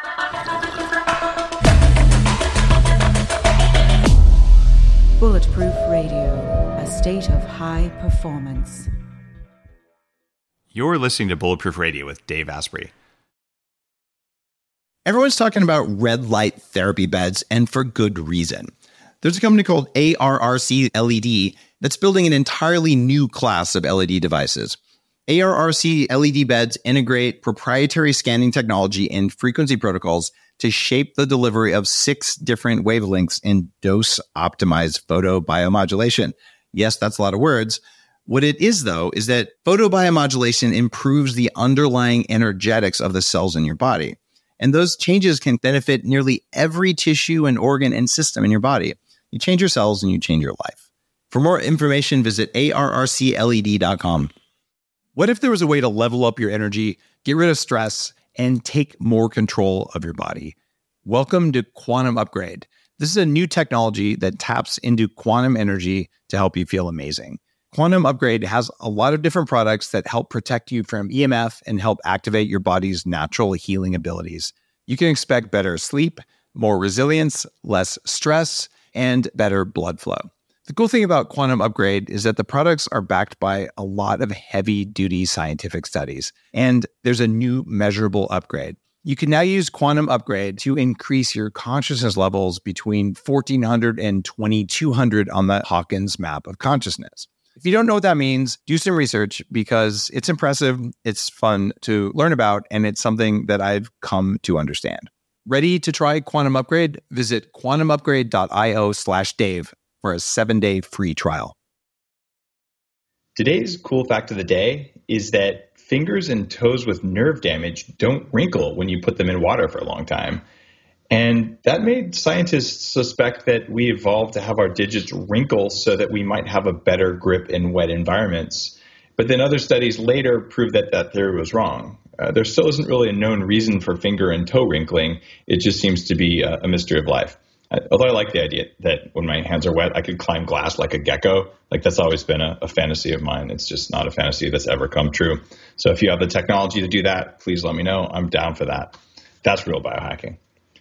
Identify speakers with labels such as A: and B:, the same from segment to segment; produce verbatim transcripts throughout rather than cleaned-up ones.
A: Bulletproof Radio, a state of high performance.
B: You're listening to Bulletproof Radio with Dave Asprey.
C: Everyone's talking about red light therapy beds, and for good reason. There's a company called A R R C L E D that's building an entirely new class of L E D devices. A R R C L E D beds integrate proprietary scanning technology and frequency protocols to shape the delivery of six different wavelengths in dose-optimized photobiomodulation. Yes, that's a lot of words. What it is, though, is that photobiomodulation improves the underlying energetics of the cells in your body. And those changes can benefit nearly every tissue and organ and system in your body. You change your cells and you change your life. For more information, visit A R R C L E D dot com. What if there was a way to level up your energy, get rid of stress, and take more control of your body? Welcome to Quantum Upgrade. This is a new technology that taps into quantum energy to help you feel amazing. Quantum Upgrade has a lot of different products that help protect you from E M F and help activate your body's natural healing abilities. You can expect better sleep, more resilience, less stress, and better blood flow. The cool thing about Quantum Upgrade is that the products are backed by a lot of heavy-duty scientific studies, and there's a new measurable upgrade. You can now use Quantum Upgrade to increase your consciousness levels between fourteen hundred and twenty-two hundred on the Hawkins map of consciousness. If you don't know what that means, do some research because it's impressive, it's fun to learn about, and it's something that I've come to understand. Ready to try Quantum Upgrade? Visit quantum upgrade dot io slash Dave for a seven-day free trial.
D: Today's cool fact of the day is that fingers and toes with nerve damage don't wrinkle when you put them in water for a long time. And that made scientists suspect that we evolved to have our digits wrinkle so that we might have a better grip in wet environments. But then other studies later proved that that theory was wrong. Uh, there still isn't really a known reason for finger and toe wrinkling. It just seems to be a, a mystery of life. Although I like the idea that when my hands are wet, I could climb glass like a gecko. Like that's always been a, a fantasy of mine. It's just not a fantasy that's ever come true. So if you have the technology to do that, please let me know. I'm down for that. That's real biohacking.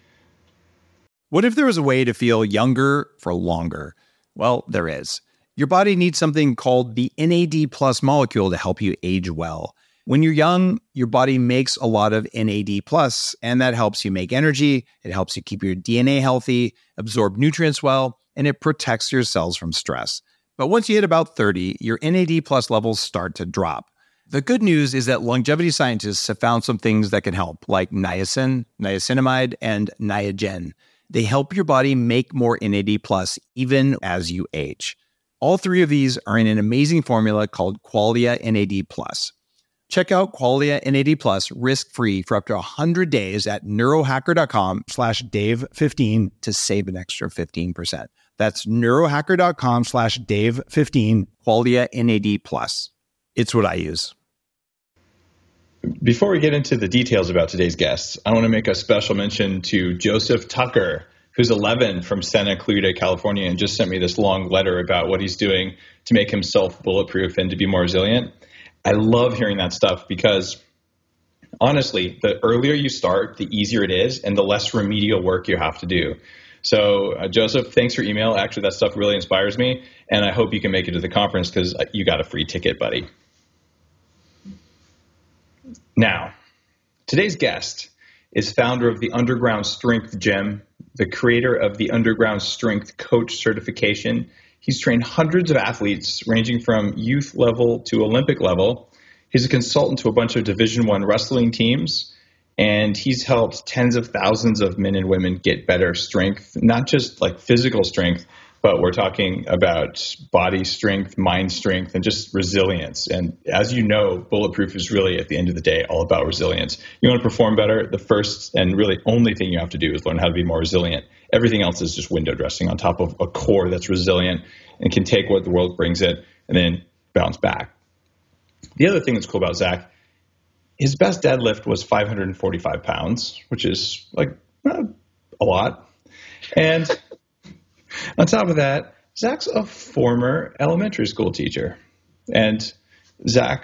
C: What if there was a way to feel younger for longer? Well, there is. Your body needs something called the N A D plus molecule to help you age well. When you're young, your body makes a lot of N A D plus, and that helps you make energy. It helps you keep your D N A healthy, absorb nutrients well, and it protects your cells from stress. But once you hit about thirty, your N A D plus levels start to drop. The good news is that longevity scientists have found some things that can help, like niacin, niacinamide, and Niagen. They help your body make more N A D plus even as you age. All three of these are in an amazing formula called Qualia N A D plus. Check out Qualia N A D plus risk-free for up to one hundred days at neurohacker.com slash Dave fifteen to save an extra fifteen percent. That's neurohacker.com slash Dave fifteen, Qualia N A D plus. It's what I use.
D: Before we get into the details about today's guests, I want to make a special mention to Joseph Tucker, who's eleven from Santa Clarita, California, and just sent me this long letter about what he's doing to make himself bulletproof and to be more resilient. I love hearing that stuff because, honestly, the earlier you start, the easier it is and the less remedial work you have to do. So, uh, Joseph, thanks for email. Actually, that stuff really inspires me, and I hope you can make it to the conference because you got a free ticket, buddy. Now, today's guest is founder of the Underground Strength Gym, the creator of the Underground Strength Coach certification. He's trained hundreds of athletes ranging from youth level to Olympic level. He's a consultant to a bunch of Division One wrestling teams, and he's helped tens of thousands of men and women get better strength, not just like physical strength, but we're talking about body strength, mind strength, and just resilience. And as you know, Bulletproof is really, at the end of the day, all about resilience. You want to perform better, the first and really only thing you have to do is learn how to be more resilient. Everything else is just window dressing on top of a core that's resilient and can take what the world brings it and then bounce back. The other thing that's cool about Zach, his best deadlift was five hundred forty-five pounds, which is like uh, a lot. And on top of that, Zach's a former elementary school teacher. And Zach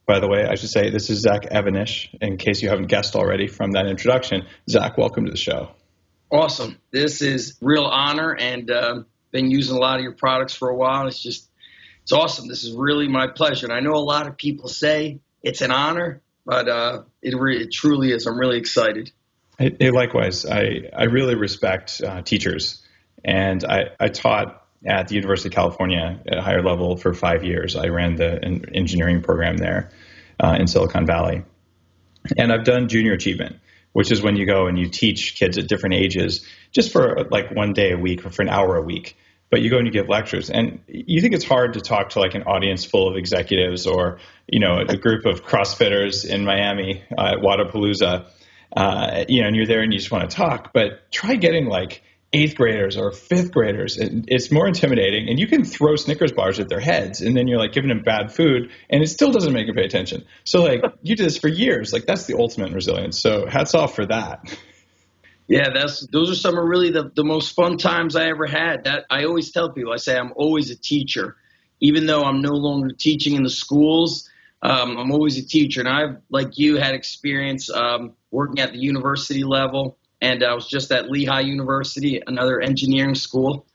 D: by the way, I should say this is Zach Evanish, in case you haven't guessed already from that introduction. Zach, welcome to the show.
E: Awesome. This is real honor, and uh, been using a lot of your products for a while. It's just, it's awesome. This is really my pleasure. And I know a lot of people say it's an honor, but uh, it, re- it truly is. I'm really excited.
D: Hey, hey, likewise, I, I really respect uh, teachers, and I, I taught at the University of California at a higher level for five years. I ran the engineering program there uh, in Silicon Valley. And I've done junior achievement, which is when you go and you teach kids at different ages just for like one day a week or for an hour a week. But you go and you give lectures, and you think it's hard to talk to like an audience full of executives or, you know, a group of CrossFitters in Miami uh, at Wadapalooza, uh, you know, and you're there and you just want to talk. But try getting like eighth graders or fifth graders. It's more intimidating, and you can throw Snickers bars at their heads, and then you're like giving them bad food, and it still doesn't make them pay attention. So like you did this for years. Like that's the ultimate resilience. So hats off for that.
E: Yeah, that's those are some of really the, the most fun times I ever had. That I always tell people, I say I'm always a teacher. Even though I'm no longer teaching in the schools, um, I'm always a teacher. And I've, like you, had experience um, working at the university level. And I was just at Lehigh University, another engineering school.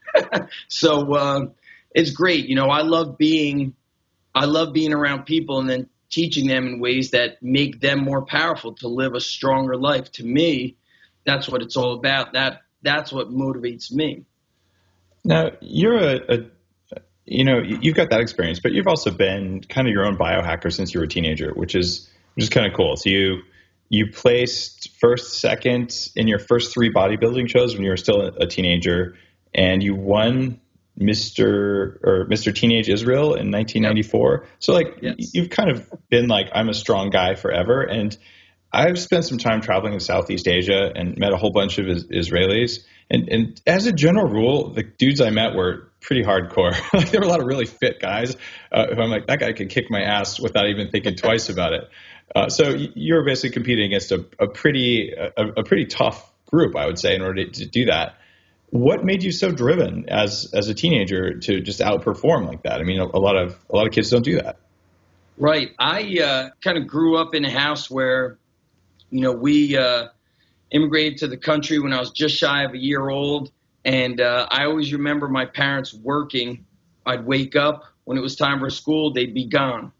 E: so uh, it's great. You know, I love being, I love being around people and then teaching them in ways that make them more powerful to live a stronger life. To me, that's what it's all about. That that's what motivates me.
D: Now you're a, a you know, you've got that experience, but you've also been kind of your own biohacker since you were a teenager, which is which is kind of cool. So you. You placed first, second in your first three bodybuilding shows when you were still a teenager, and you won Mister or Mister Teenage Israel in nineteen ninety-four. Yep. So like yes. You've kind of been like, I'm a strong guy forever. And I've spent some time traveling in Southeast Asia and met a whole bunch of is- Israelis. And, and as a general rule, the dudes I met were pretty hardcore. Like there were a lot of really fit guys uh, who I'm like, that guy could kick my ass without even thinking twice about it. Uh, so you're basically competing against a, a pretty a, a pretty tough group, I would say, in order to, to do that. What made you so driven as as a teenager to just outperform like that? I mean, a, a lot of a lot of kids don't do that.
E: Right. I uh, kind of grew up in a house where, you know, we uh, immigrated to the country when I was just shy of a year old, and uh, I always remember my parents working. I'd wake up when it was time for school; they'd be gone.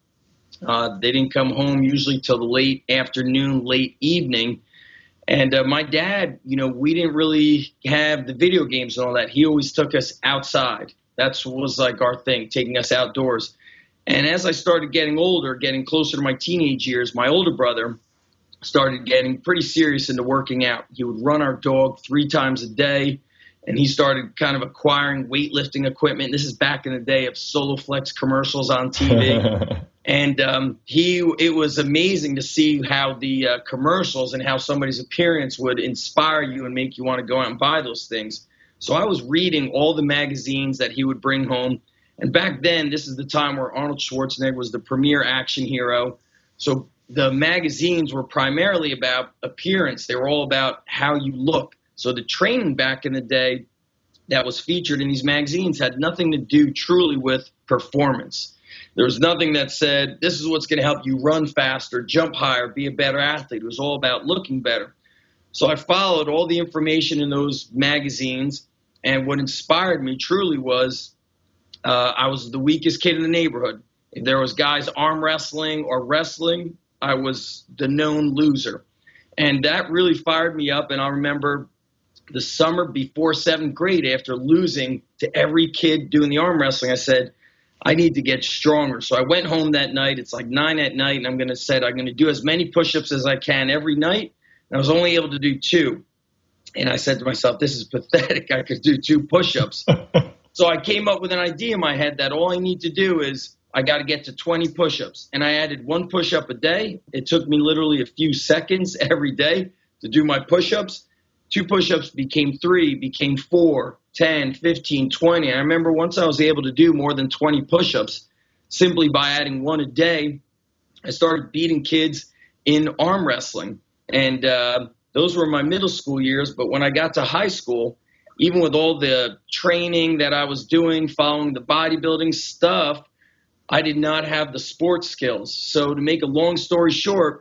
E: Uh, they didn't come home usually till the late afternoon, late evening. And uh, my dad, you know, we didn't really have the video games and all that. He always took us outside. That was like our thing, taking us outdoors. And as I started getting older, getting closer to my teenage years, my older brother started getting pretty serious into working out. He would run our dog three times a day. And he started kind of acquiring weightlifting equipment. This is back in the day of Soloflex commercials on T V. And um, he, it was amazing to see how the uh, commercials and how somebody's appearance would inspire you and make you want to go out and buy those things. So I was reading all the magazines that he would bring home. And back then, this is the time where Arnold Schwarzenegger was the premier action hero. So the magazines were primarily about appearance. They were all about how you look. So the training back in the day that was featured in these magazines had nothing to do truly with performance. There was nothing that said, this is what's going to help you run faster, jump higher, be a better athlete. It was all about looking better. So I followed all the information in those magazines, and what inspired me truly was uh, I was the weakest kid in the neighborhood. If there was guys arm wrestling or wrestling, I was the known loser. And that really fired me up, and I remember the summer before seventh grade, after losing to every kid doing the arm wrestling, I said, I need to get stronger. So I went home that night. It's like nine at night, and I'm going to say I'm going to do as many push-ups as I can every night. And I was only able to do two. And I said to myself, this is pathetic. I could do two push-ups. So I came up with an idea in my head that all I need to do is I got to get to twenty push-ups. And I added one push-up a day. It took me literally a few seconds every day to do my push-ups. Two push-ups became three, became four, ten, fifteen, twenty. I remember once I was able to do more than twenty push-ups simply by adding one a day, I started beating kids in arm wrestling. And uh, those were my middle school years. But when I got to high school, even with all the training that I was doing, following the bodybuilding stuff, I did not have the sports skills. So to make a long story short,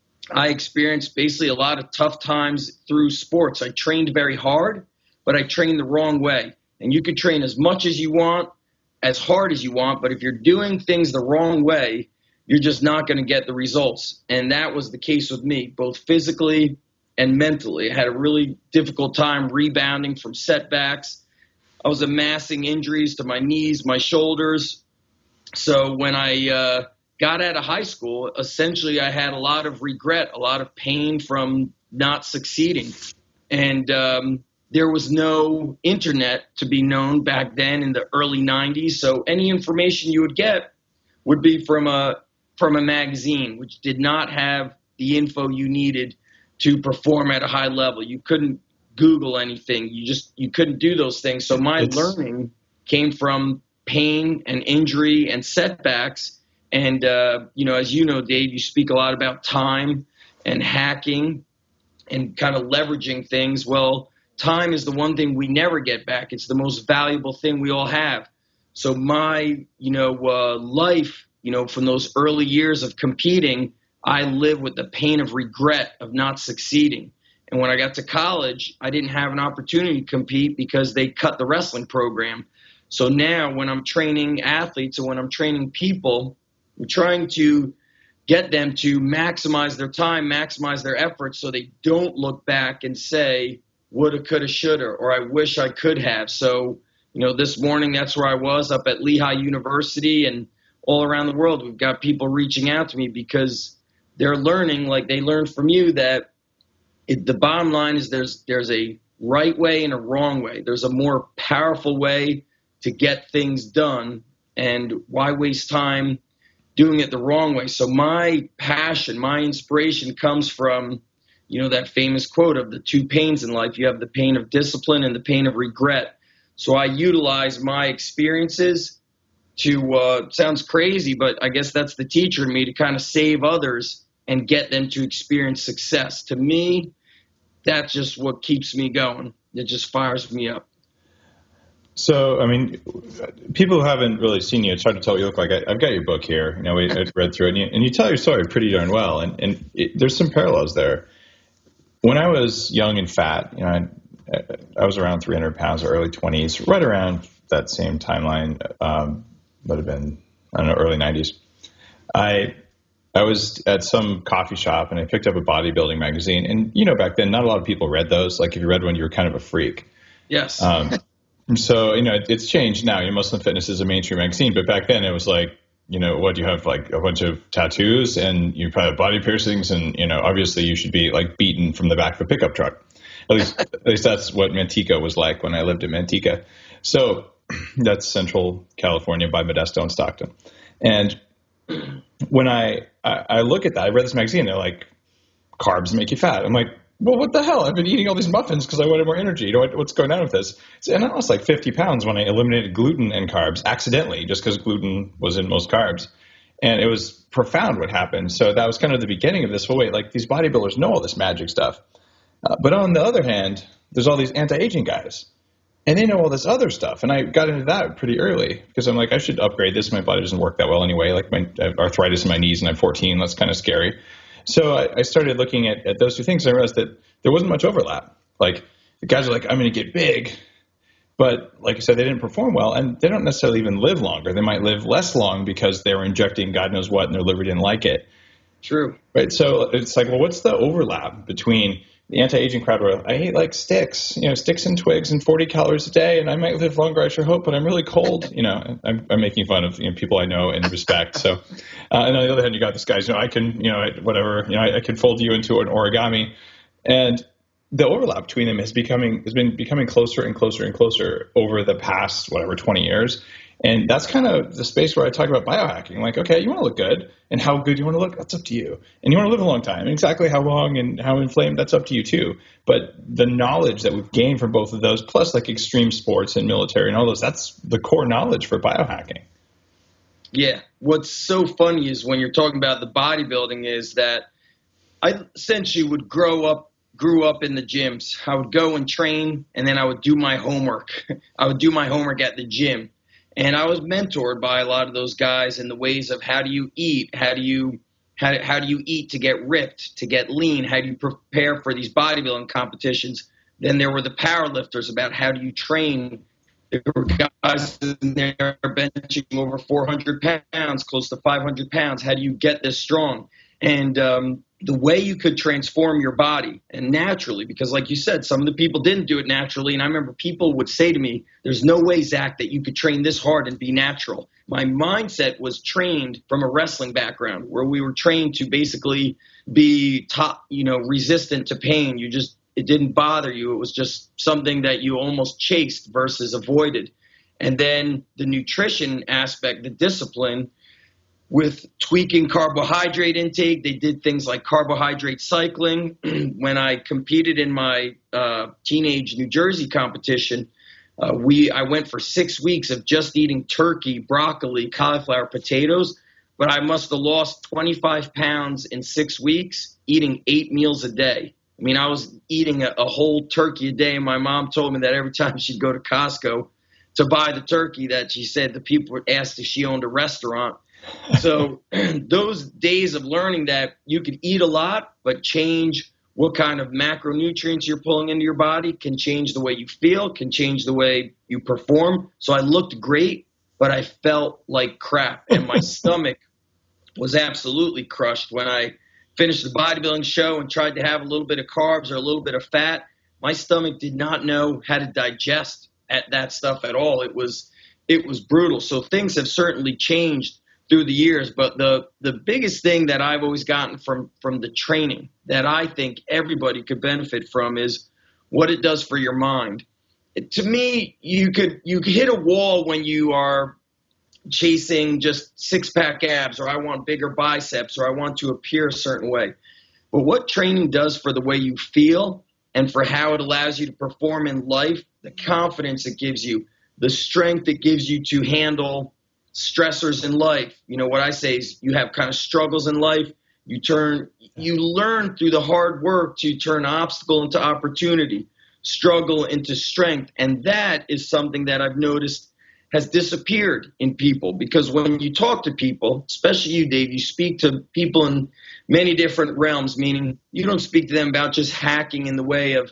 E: I experienced basically a lot of tough times through sports. I trained very hard, but I trained the wrong way. And you could train as much as you want, as hard as you want, but if you're doing things the wrong way, you're just not going to get the results. And that was the case with me, both physically and mentally. I had a really difficult time rebounding from setbacks. I was amassing injuries to my knees, my shoulders. So when I uh, got out of high school, essentially I had a lot of regret, a lot of pain from not succeeding. And um, there was no internet to be known back then in the early nineties. So any information you would get would be from a from a magazine, which did not have the info you needed to perform at a high level. You couldn't Google anything. You just you couldn't do those things. So my it's, learning came from pain and injury and setbacks. And, uh, you know, as you know, Dave, you speak a lot about time and hacking and kind of leveraging things. Well, time is the one thing we never get back. It's the most valuable thing we all have. So my, you know, uh, life, you know, from those early years of competing, I lived with the pain of regret of not succeeding. And when I got to college, I didn't have an opportunity to compete because they cut the wrestling program. So now when I'm training athletes or when I'm training people, we're trying to get them to maximize their time, maximize their efforts so they don't look back and say, woulda, coulda, shoulda, or I wish I could have. So, you know, this morning, that's where I was up at Lehigh University, and all around the world, we've got people reaching out to me because they're learning, like they learned from you, that it, the bottom line is there's there's a right way and a wrong way. There's a more powerful way to get things done, and why waste time doing it the wrong way? So my passion, my inspiration comes from, you know, that famous quote of the two pains in life. You have the pain of discipline and the pain of regret. So I utilize my experiences to, uh, sounds crazy, but I guess that's the teacher in me, to kind of save others and get them to experience success. To me, that's just what keeps me going. It just fires me up.
D: So, I mean, people who haven't really seen you, it's hard to tell what you look like. I, I've got your book here. You know, we, I've read through it, and you, and you tell your story pretty darn well. And, and it, there's some parallels there. When I was young and fat, you know, I, I was around three hundred pounds, early twenties, right around that same timeline. Um, would have been, I don't know, early nineties. I I was at some coffee shop, and I picked up a bodybuilding magazine. And, you know, back then, not a lot of people read those. Like, if you read one, you were kind of a freak.
E: Yes.
D: Um, so, you know, it, it's changed now. You know, Muslim Fitness is a mainstream magazine. But back then, it was like, you know, what, do you have like a bunch of tattoos and you probably have body piercings, and, you know, obviously you should be like beaten from the back of a pickup truck. At least, at least that's what Manteca was like when I lived in Manteca. So that's Central California by Modesto and Stockton. And when I, I, I look at that, I read this magazine, they're like, carbs make you fat. I'm like, well, what the hell? I've been eating all these muffins because I wanted more energy. You know, what, what's going on with this? And I lost like fifty pounds when I eliminated gluten and carbs accidentally, just because gluten was in most carbs. And it was profound what happened. So that was kind of the beginning of this. Well, wait, like these bodybuilders know all this magic stuff. Uh, but on the other hand, there's all these anti-aging guys, and they know all this other stuff. And I got into that pretty early because I'm like, I should upgrade this. My body doesn't work that well anyway. Like my I have arthritis in my knees, and I'm fourteen. That's kind of scary. So I, I started looking at, at those two things, and I realized that there wasn't much overlap. Like the guys are like, I'm going to get big, but like I said, they didn't perform well, and they don't necessarily even live longer. They might live less long because they were injecting God knows what, and their liver didn't like it.
E: True.
D: Right. So it's like, well, what's the overlap between the anti-aging crowd where I eat like sticks, you know, sticks and twigs and forty calories a day, and I might live longer, I sure hope, but I'm really cold. You know, I'm, I'm making fun of, you know, people I know and respect. So, uh, and on the other hand, you got this guys, you know, I can, you know, whatever, you know, I, I can fold you into an origami. And the overlap between them is becoming, has been becoming closer and closer and closer over the past, whatever, twenty years. And that's kind of the space where I talk about biohacking. Like, okay, you want to look good, and how good you want to look, that's up to you. And you want to live a long time, and exactly how long and how inflamed, that's up to you too. But the knowledge that we've gained from both of those, plus like extreme sports and military and all those, that's the core knowledge for biohacking.
E: Yeah. What's so funny is when you're talking about the bodybuilding is that I essentially would grow up, grew up in the gyms. I would go and train, and then I would do my homework. I would do my homework at the gym. And I was mentored by a lot of those guys in the ways of how do you eat, how do you how, how do you eat to get ripped, to get lean, how do you prepare for these bodybuilding competitions. Then there were the power lifters about how do you train. There were guys in there benching over four hundred pounds, close to five hundred pounds. How do you get this strong? And um, the way you could transform your body and naturally, because like you said, some of the people didn't do it naturally. And I remember people would say to me, there's no way, Zach, that you could train this hard and be natural. My mindset was trained from a wrestling background where we were trained to basically be top, you know, resistant to pain. You just, it didn't bother you. It was just something that you almost chased versus avoided. And then the nutrition aspect, the discipline, with tweaking carbohydrate intake. They did things like carbohydrate cycling. When I competed in my uh, teenage New Jersey competition, uh, we I went for six weeks of just eating turkey, broccoli, cauliflower, potatoes, but I must have lost twenty-five pounds in six weeks eating eight meals a day. I mean, I was eating a, a whole turkey a day, and my mom told me that every time she'd go to Costco to buy the turkey, that she said the people would ask if she owned a restaurant. So those days of learning that you could eat a lot, but change what kind of macronutrients you're pulling into your body can change the way you feel, can change the way you perform. So I looked great, but I felt like crap. And my stomach was absolutely crushed when I finished the bodybuilding show and tried to have a little bit of carbs or a little bit of fat. My stomach did not know how to digest at that stuff at all. It was, it was brutal. So things have certainly changed through the years, but the the biggest thing that I've always gotten from from the training that I think everybody could benefit from is what it does for your mind. It, to me, you could you could hit a wall when you are chasing just six pack abs, or I want bigger biceps, or I want to appear a certain way. But what training does for the way you feel and for how it allows you to perform in life, the confidence it gives you, the strength it gives you to handle stressors in life. You know, what I say is you have kind of struggles in life. You turn, you learn through the hard work to turn obstacle into opportunity, struggle into strength. And that is something that I've noticed has disappeared in people, because when you talk to people, especially you, Dave, you speak to people in many different realms, meaning you don't speak to them about just hacking in the way of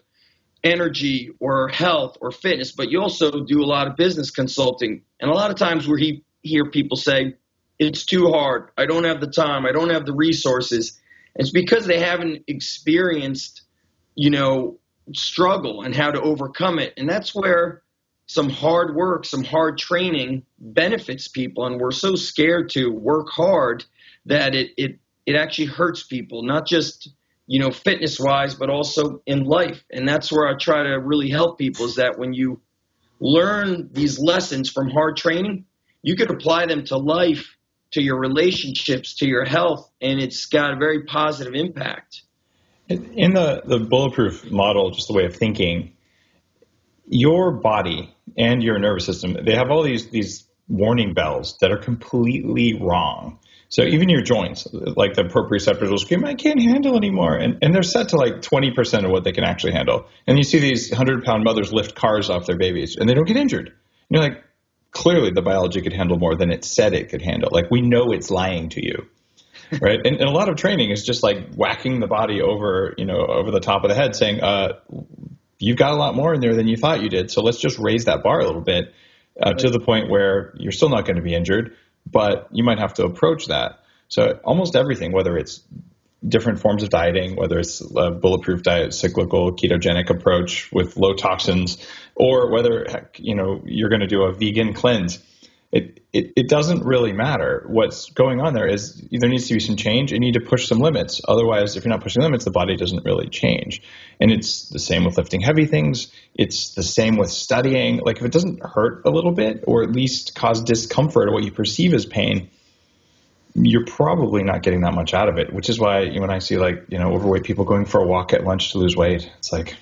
E: energy or health or fitness, but you also do a lot of business consulting. And a lot of times where he hear people say, it's too hard, I don't have the time, I don't have the resources. It's because they haven't experienced, you know, struggle and how to overcome it. And that's where some hard work, some hard training benefits people. And we're so scared to work hard that it it it actually hurts people, not just, you know, fitness wise, but also in life. And that's where I try to really help people, is that when you learn these lessons from hard training, you could apply them to life, to your relationships, to your health, and it's got a very positive impact.
D: In the, the bulletproof model, just the way of thinking, your body and your nervous system, they have all these, these warning bells that are completely wrong. So even your joints, like the proprioceptors will scream, I can't handle anymore. And, and they're set to like twenty percent of what they can actually handle. And you see these one hundred pound mothers lift cars off their babies and they don't get injured. And you're like, clearly the biology could handle more than it said it could handle. Like, we know it's lying to you, right? and, and a lot of training is just like whacking the body over, you know, over the top of the head, saying, uh, you've got a lot more in there than you thought you did. So let's just raise that bar a little bit uh, to the point where you're still not going to be injured, but you might have to approach that. So almost everything, whether it's different forms of dieting, whether it's a bulletproof diet, cyclical, ketogenic approach with low toxins, or whether, heck, you know, you're going to do a vegan cleanse, it, it, it doesn't really matter. What's going on there is there needs to be some change. You need to push some limits. Otherwise, if you're not pushing limits, the body doesn't really change. And it's the same with lifting heavy things. It's the same with studying. Like, if it doesn't hurt a little bit, or at least cause discomfort or what you perceive as pain, you're probably not getting that much out of it, which is why when I see, like, you know, overweight people going for a walk at lunch to lose weight, it's like,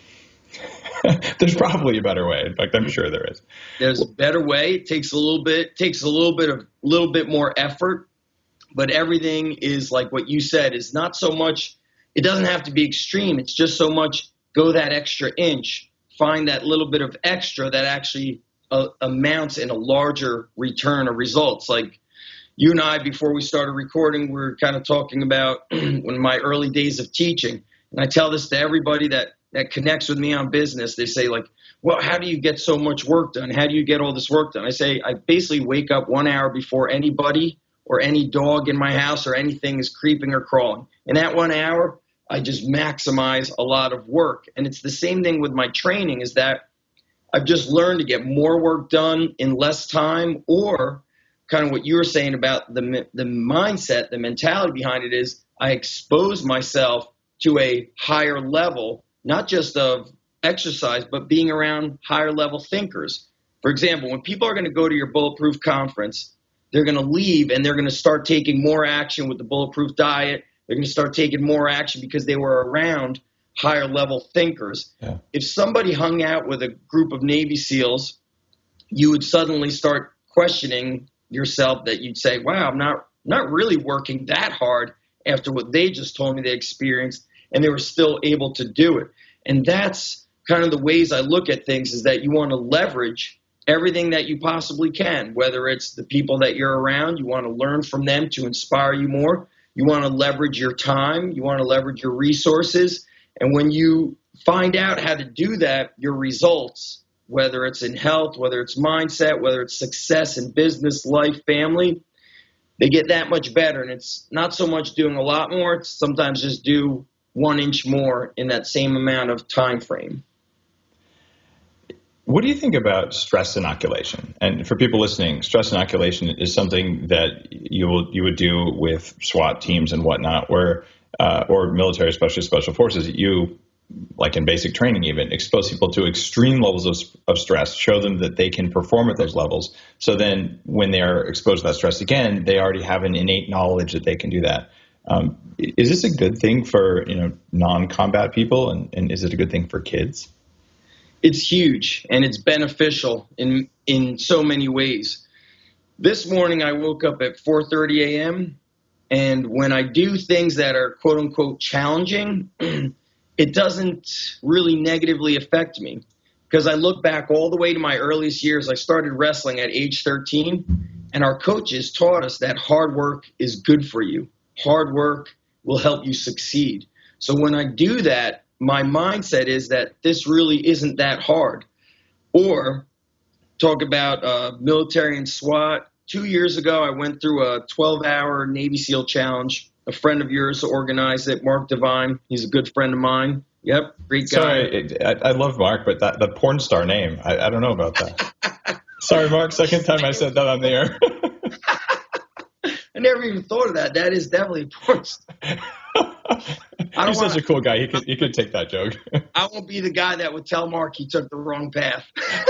D: there's probably a better way. In fact, I'm sure there is.
E: There's a better way. It takes a little bit, takes a little bit of, little bit more effort, but everything is like what you said, is not so much, it doesn't have to be extreme. It's just so much, go that extra inch, find that little bit of extra that actually uh, amounts in a larger return of results. Like you and I, before we started recording, we were kind of talking about when my early days of teaching. And I tell this to everybody that, that connects with me on business. They say like, well, how do you get so much work done? How do you get all this work done? I say, I basically wake up one hour before anybody or any dog in my house or anything is creeping or crawling. In that one hour, I just maximize a lot of work. And it's the same thing with my training, is that I've just learned to get more work done in less time, or kind of what you were saying about the the mindset, the mentality behind it is I expose myself to a higher level, not just of exercise, but being around higher level thinkers. For example, when people are going to go to your Bulletproof conference, they're going to leave and they're going to start taking more action with the Bulletproof diet. They're going to start taking more action because they were around higher level thinkers. Yeah. If somebody hung out with a group of Navy SEALs, you would suddenly start questioning yourself, that you'd say, wow, I'm not, not really working that hard after what they just told me they experienced, and they were still able to do it. And that's kind of the ways I look at things, is that you want to leverage everything that you possibly can, whether it's the people that you're around, you want to learn from them to inspire you more. You want to leverage your time. You want to leverage your resources. And when you find out how to do that, your results, whether it's in health, whether it's mindset, whether it's success in business, life, family, they get that much better. And it's not so much doing a lot more. It's sometimes just do one inch more in that same amount of time frame.
D: What do you think about stress inoculation? And for people listening, stress inoculation is something that you will you would do with SWAT teams and whatnot, where uh, or military, especially special forces. You, like in basic training, even expose people to extreme levels of, of stress, show them that they can perform at those levels. So then, when they are exposed to that stress again, they already have an innate knowledge that they can do that. Um, is this a good thing for you know non-combat people, and, and is it a good thing for kids?
E: It's huge, and it's beneficial in in so many ways. This morning I woke up at four thirty a.m. and when I do things that are quote unquote challenging, it doesn't really negatively affect me, because I look back all the way to my earliest years. I started wrestling at age thirteen, and our coaches taught us that hard work is good for you. Hard work will help you succeed. So when I do that, my mindset is that this really isn't that hard. Or talk about uh, military and SWAT. Two years ago, I went through a twelve-hour Navy SEAL challenge. A friend of yours organized it, Mark Devine. He's a good friend of mine. Yep, great guy.
D: Sorry, I, I love Mark, but that the porn star name, I, I don't know about that. Sorry, Mark, second time I said that on the air.
E: I never even thought of that. That is definitely a porn star. I
D: He's
E: wanna,
D: such a cool guy. He could he could take that joke.
E: I won't be the guy that would tell Mark he took the wrong path.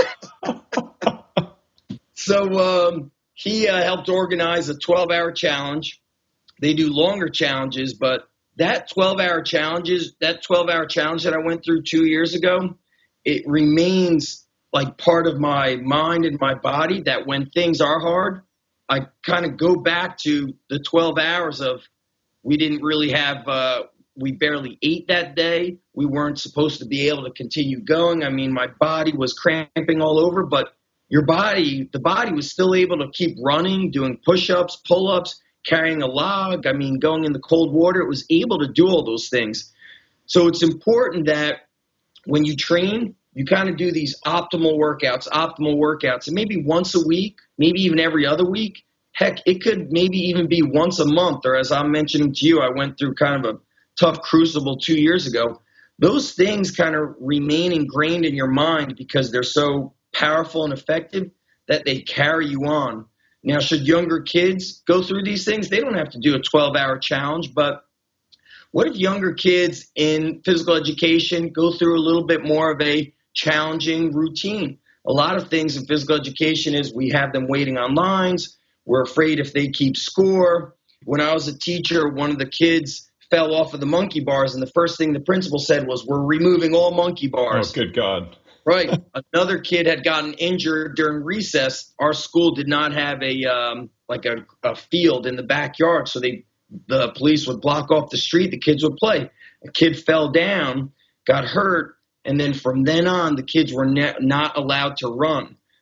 E: So um, he uh, helped organize a twelve-hour challenge. They do longer challenges, but that twelve-hour challenges, that twelve-hour challenge that I went through two years ago, it remains like part of my mind and my body, that when things are hard, I kind of go back to the twelve hours of, we didn't really have, uh, we barely ate that day. We weren't supposed to be able to continue going. I mean, my body was cramping all over, but your body, the body was still able to keep running, doing push-ups, pull-ups, carrying a log. I mean, going in the cold water, it was able to do all those things. So it's important that when you train, you kind of do these optimal workouts, optimal workouts, and maybe once a week, maybe even every other week. Heck, it could maybe even be once a month, or as I'm mentioning to you, I went through kind of a tough crucible two years ago. Those things kind of remain ingrained in your mind because they're so powerful and effective that they carry you on. Now, should younger kids go through these things? They don't have to do a twelve-hour challenge, but what if younger kids in physical education go through a little bit more of a challenging routine? A lot of things in physical education is we have them waiting on lines. We're afraid if they keep score. When I was a teacher, one of the kids fell off of the monkey bars, and the first thing the principal said was, we're removing all monkey bars.
D: Oh, good God.
E: Right. Another kid had gotten injured during recess. Our school did not have a um, like a, a field in the backyard, so they the police would block off the street. The kids would play. A kid fell down, got hurt, and then from then on, the kids were ne- not allowed to run.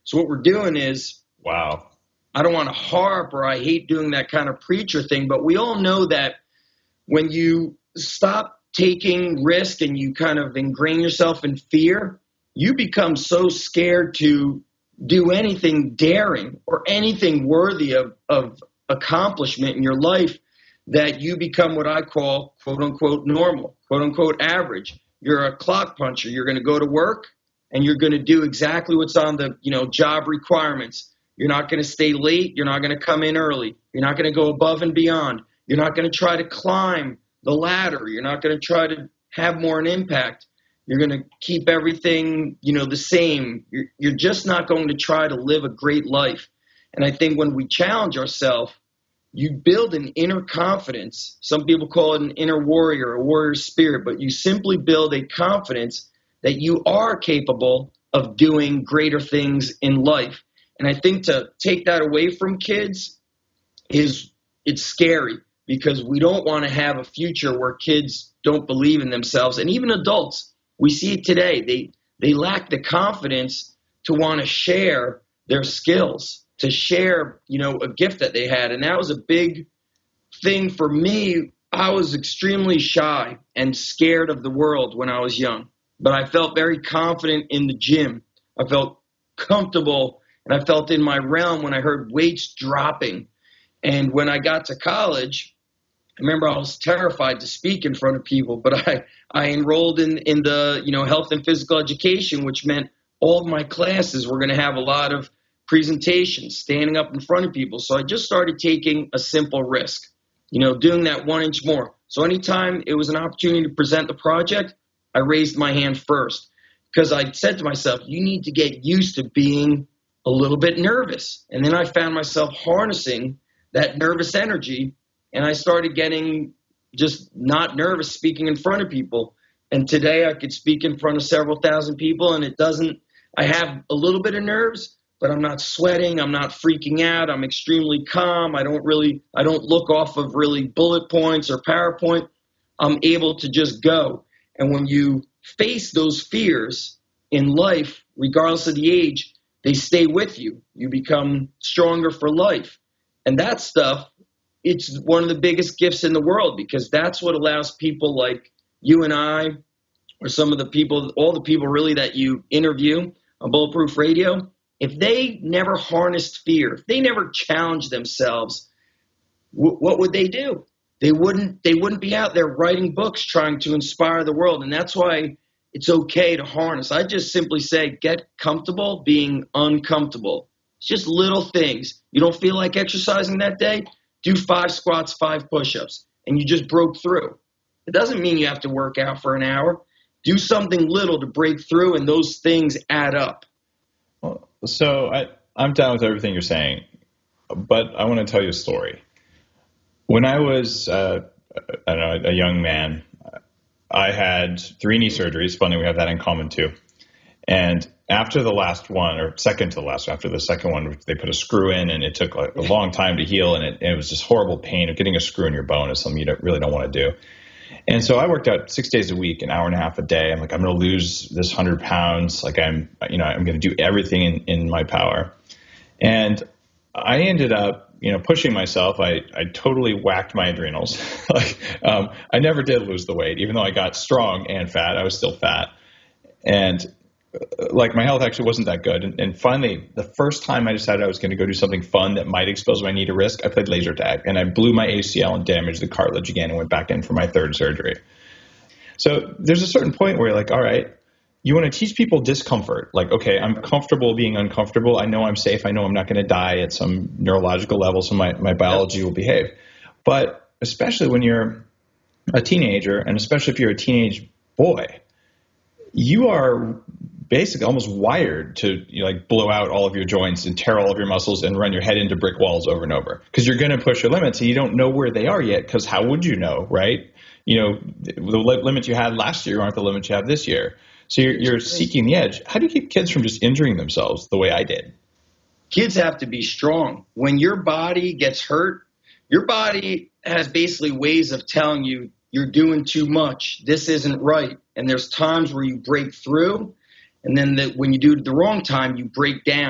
E: So what we're doing is,
D: wow,
E: I don't want to harp or I hate doing that kind of preacher thing, but we all know that when you stop taking risk and you kind of ingrain yourself in fear, you become so scared to do anything daring or anything worthy of, of accomplishment in your life that you become what I call, quote unquote, normal, quote unquote, average. You're a clock puncher. You're going to go to work and you're going to do exactly what's on the, you know, job requirements. You're not going to stay late. You're not going to come in early. You're not going to go above and beyond. You're not going to try to climb the ladder. You're not going to try to have more an impact. You're going to keep everything, you know, the same. You're, you're just not going to try to live a great life. And I think when we challenge ourselves, you build an inner confidence. Some people call it an inner warrior, a warrior spirit, but you simply build a confidence that you are capable of doing greater things in life. And I think to take that away from kids is, it's scary, because we don't want to have a future where kids don't believe in themselves. And even adults, we see it today. They, they lack the confidence to want to share their skills, to share, you know, a gift that they had. And that was a big thing for me. I was extremely shy and scared of the world when I was young, but I felt very confident in the gym. I felt comfortable and I felt in my realm when I heard weights dropping. And when I got to college, I remember I was terrified to speak in front of people, but I, I enrolled in, in the, you know, health and physical education, which meant all of my classes were going to have a lot of presentations, standing up in front of people. So I just started taking a simple risk, you know, doing that one inch more. So anytime it was an opportunity to present the project, I raised my hand first, because I said to myself, you need to get used to being a little bit nervous. And then I found myself harnessing that nervous energy, and I started getting just not nervous speaking in front of people. And today I could speak in front of several thousand people, and it doesn't, I have a little bit of nerves, but I'm not sweating. I'm not freaking out. I'm extremely calm. I don't really, I don't look off of really bullet points or PowerPoint. I'm able to just go. And when you face those fears in life, regardless of the age, they stay with you. You become stronger for life. And that stuff, it's one of the biggest gifts in the world, because that's what allows people like you and I, or some of the people, all the people really that you interview on Bulletproof Radio, if they never harnessed fear, if they never challenged themselves, w- what would they do? They wouldn't, they wouldn't be out there writing books trying to inspire the world. And that's why it's okay to harness. I just simply say, get comfortable being uncomfortable. It's just little things. You don't feel like exercising that day? Do five squats, five push-ups, and you just broke through. It doesn't mean you have to work out for an hour. Do something little to break through, and those things add up.
D: Well, so I, I'm down with everything you're saying, but I want to tell you a story. When I was, uh, I don't know, a young man, I had three knee surgeries. Funny, we have that in common too. And after the last one, or second to the last, after the second one, they put a screw in, and it took like a long time to heal, and it, it was just horrible pain of getting a screw in your bone is something you don't, really don't want to do. And so I worked out six days a week, an hour and a half a day. I'm like, I'm going to lose this hundred pounds. Like I'm, you know, I'm going to do everything in, in my power. And I ended up, you know, pushing myself. I, I totally whacked my adrenals. like um, I never did lose the weight, even though I got strong and fat. I was still fat. And like my health actually wasn't that good. And, and finally, the first time I decided I was going to go do something fun that might expose my knee to risk, I played laser tag, and I blew my A C L and damaged the cartilage again and went back in for my third surgery. So there's a certain point where you're like, all right, you want to teach people discomfort. Like, okay, I'm comfortable being uncomfortable. I know I'm safe. I know I'm not going to die at some neurological level, so my, my biology will behave. But especially when you're a teenager, and especially if you're a teenage boy, you are basically almost wired to, you know, like blow out all of your joints and tear all of your muscles and run your head into brick walls over and over, because you're going to push your limits and you don't know where they are yet, because how would you know, right? You know, the limits you had last year aren't the limits you have this year. So you're, you're seeking the edge. How do you keep kids from just injuring themselves the way I did?
E: Kids have to be strong. When your body gets hurt, your body has basically ways of telling you you're doing too much. This isn't right. And there's times where you break through. And then the, when you do it at the wrong time, you break down.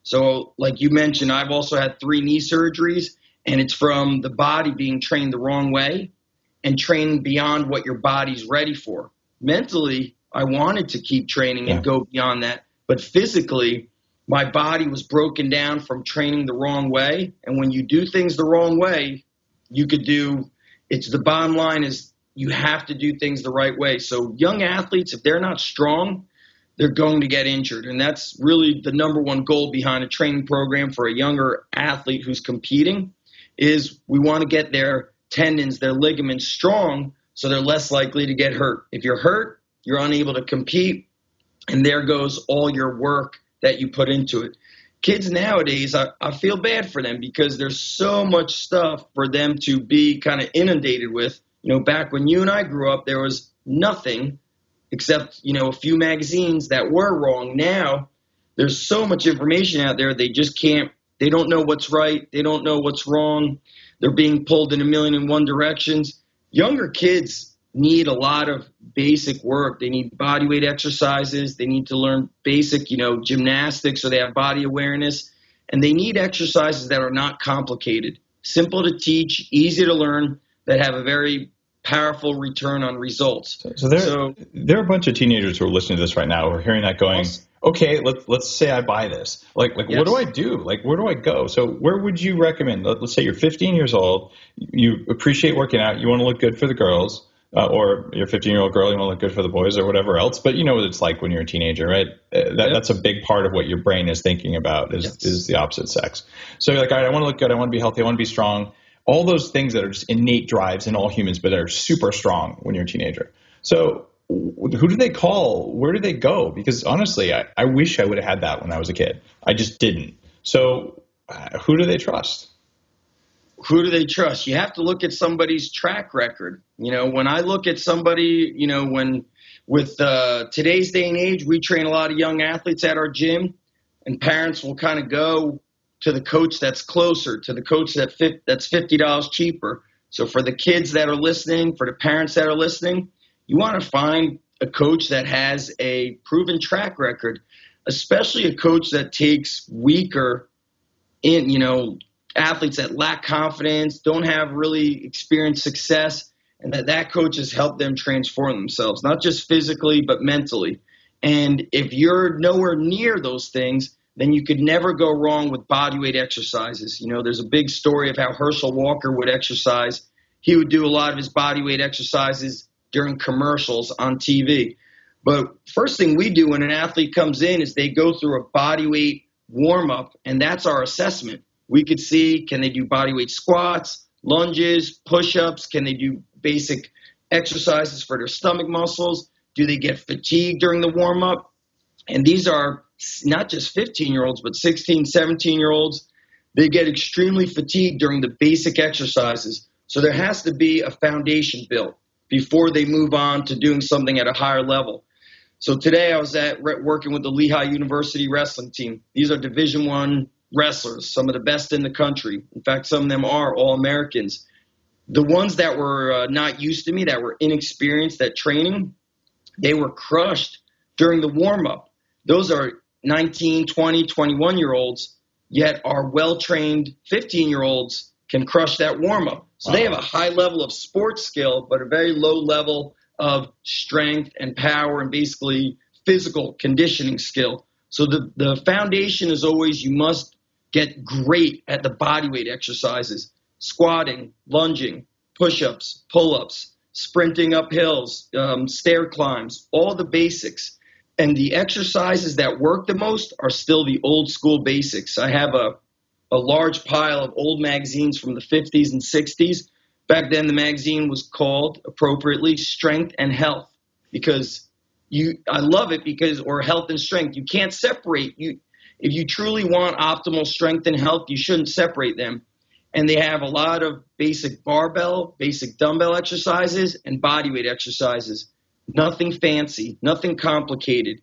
E: So like you mentioned, I've also had three knee surgeries, and it's from the body being trained the wrong way and trained beyond what your body's ready for. Mentally, I wanted to keep training and
D: yeah.
E: go beyond that. But physically, my body was broken down from training the wrong way. And when you do things the wrong way, you could do – it's the bottom line is you have to do things the right way. So young athletes, if they're not strong, they're going to get injured. And that's really the number one goal behind a training program for a younger athlete who's competing is we want to get their tendons, their ligaments strong so they're less likely to get hurt. If you're hurt, you're unable to compete, and there goes all your work that you put into it. Kids nowadays, I, I feel bad for them because there's so much stuff for them to be kind of inundated with. You know, back when you and I grew up, there was nothing except, you know, a few magazines that were wrong. Now, there's so much information out there, they just can't, they don't know what's right. They don't know what's wrong. They're being pulled in a million and one directions. Younger kids need a lot of basic work. They need body weight exercises. They need to learn basic, you know, gymnastics so they have body awareness. And they need exercises that are not complicated, simple to teach, easy to learn, that have a very powerful return on results.
D: So, so, there,
E: so
D: there are a bunch of teenagers who are listening to this right now who are hearing that going, okay, let's let's say I buy this. Like, like, yes. What do I do? Like, where do I go? So where would you recommend? Let, let's say you're fifteen years old. You appreciate working out. You want to look good for the girls. Uh, or you're a fifteen-year-old girl, you want to look good for the boys or whatever else. But you know what it's like when you're a teenager, right? Uh, that, yep. That's a big part of what your brain is thinking about is, yes. is the opposite sex. So you're like, all right, I want to look good. I want to be healthy. I want to be strong. All those things that are just innate drives in all humans, but are super strong when you're a teenager. So who do they call? Where do they go? Because honestly, I, I wish I would have had that when I was a kid. I just didn't. So uh, who do they trust?
E: Who do they trust? You have to look at somebody's track record. You know, when I look at somebody, you know, when with uh, today's day and age, we train a lot of young athletes at our gym, and parents will kind of go to the coach that's closer, to the coach that fit, that's fifty dollars cheaper. So for the kids that are listening, for the parents that are listening, you want to find a coach that has a proven track record, especially a coach that takes weaker in, you know, athletes that lack confidence, don't have really experienced success, and that that coach has helped them transform themselves, not just physically, but mentally. And if you're nowhere near those things, then you could never go wrong with bodyweight exercises. You know, there's a big story of how Herschel Walker would exercise. He would do a lot of his bodyweight exercises during commercials on T V. But first thing we do when an athlete comes in is they go through a bodyweight warm-up, and that's our assessment. We could see, can they do bodyweight squats, lunges, push-ups? Can they do basic exercises for their stomach muscles? Do they get fatigued during the warm-up? And these are not just fifteen-year-olds, but sixteen, seventeen-year-olds. They get extremely fatigued during the basic exercises. So there has to be a foundation built before they move on to doing something at a higher level. So today I was at working with the Lehigh University wrestling team. These are Division I wrestlers, some of the best in the country. In fact, some of them are All-Americans. The ones that were uh, not used to me, that were inexperienced at training, they were crushed during the warm-up. Those are nineteen, twenty, twenty-one-year-olds, yet our well-trained fifteen-year-olds can crush that warm-up. So wow. They have a high level of sports skill, but a very low level of strength and power and basically physical conditioning skill. So the, the foundation is always you must get great at the bodyweight exercises, squatting, lunging, push-ups, pull-ups, sprinting up hills, um, stair climbs, all the basics. And the exercises that work the most are still the old school basics. I have a, a large pile of old magazines from the fifties and sixties. Back then, the magazine was called appropriately Strength and Health because you, I love it because, or Health and Strength. You can't separate. You, if you truly want optimal strength and health, you shouldn't separate them. And they have a lot of basic barbell, basic dumbbell exercises, and bodyweight exercises. Nothing fancy, nothing complicated.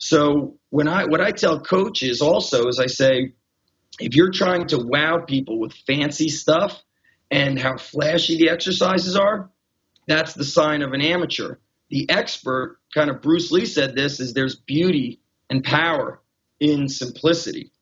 E: So when I what I tell coaches also is I say, if you're trying to wow people with fancy stuff and how flashy the exercises are, that's the sign of an amateur. The expert, kind of Bruce Lee said this, is there's beauty and power in simplicity.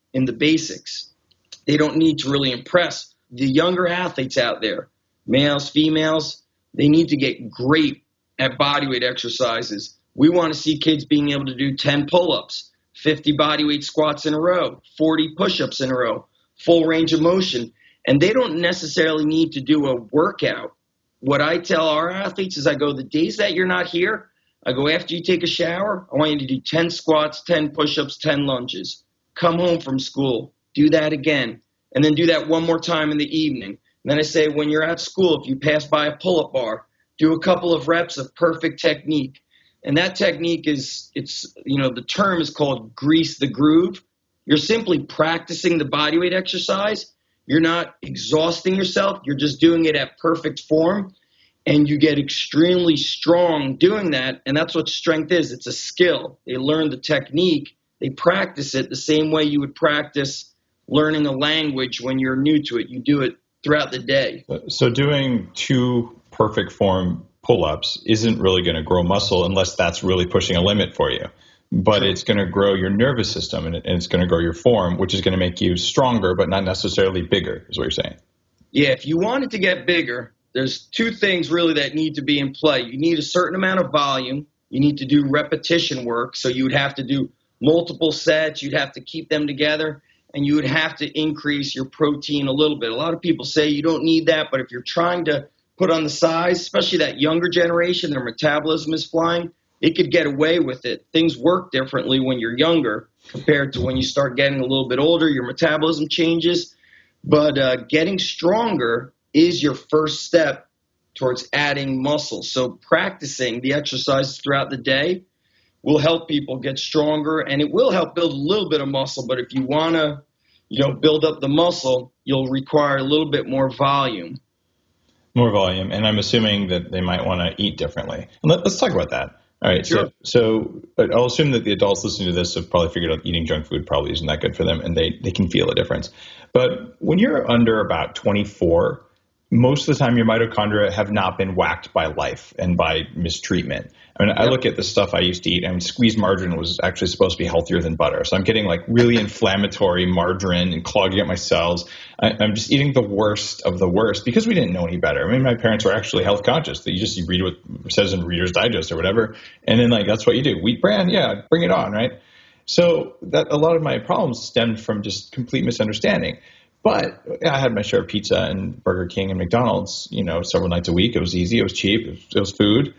E: in the basics. They don't need to really impress the younger athletes out there, males, females. They need to get great at bodyweight exercises. We want to see kids being able to do ten pull-ups, fifty bodyweight squats in a row, forty push-ups in a row, full range of motion. And they don't necessarily need to do a workout. What I tell our athletes is I go, the days that you're not here, I go, after you take a shower, I want you to do ten squats, ten push-ups, ten lunges. Come home from school, do that again, and then do that one more time in the evening. And then I say, when you're at school, if you pass by a pull-up bar, do a couple of reps of perfect technique. And that technique is, it's, you know, the term is called grease the groove. You're simply practicing the bodyweight exercise. You're not exhausting yourself. You're just doing it at perfect form. And you get extremely strong doing that. And that's what strength is. It's a skill. They learn the technique. They practice it the same way you would practice learning a language when you're new to it. You do it throughout the day.
D: So doing two perfect form pull-ups isn't really going to grow muscle unless that's really pushing a limit for you. But sure. It's going to grow your nervous system and it's going to grow your form, which is going to make you stronger, but not necessarily bigger, is what you're saying.
E: Yeah, if you want it to get bigger, there's two things really that need to be in play. You need a certain amount of volume. You need to do repetition work. So you would have to do multiple sets. You'd have to keep them together. And you would have to increase your protein a little bit. A lot of people say you don't need that, but if you're trying to put on the size, especially that younger generation, their metabolism is flying, it could get away with it. Things work differently when you're younger compared to when you start getting a little bit older. Your metabolism changes. But uh, getting stronger is your first step towards adding muscle. So practicing the exercises throughout the day will help people get stronger, and it will help build a little bit of muscle. But if you want to, you know, build up the muscle, you'll require a little bit more volume.
D: More volume, and I'm assuming that they might want to eat differently. And let, let's talk about that. All right,
E: sure.
D: so so I'll assume that the adults listening to this have probably figured out eating junk food probably isn't that good for them, and they, they can feel a difference. But when you're under about twenty-four, most of the time your mitochondria have not been whacked by life and by mistreatment. I mean, I look at the stuff I used to eat, and squeezed margarine was actually supposed to be healthier than butter. So I'm getting like really inflammatory margarine and clogging up my cells. I, I'm just eating the worst of the worst because we didn't know any better. I mean, my parents were actually health conscious. You just you read what it says in Reader's Digest or whatever, and then like that's what you do. Wheat bran, yeah, bring it on, right? So that a lot of my problems stemmed from just complete misunderstanding. But I had my share of pizza and Burger King and McDonald's, you know, several nights a week. It was easy. It was cheap. It was, it was food.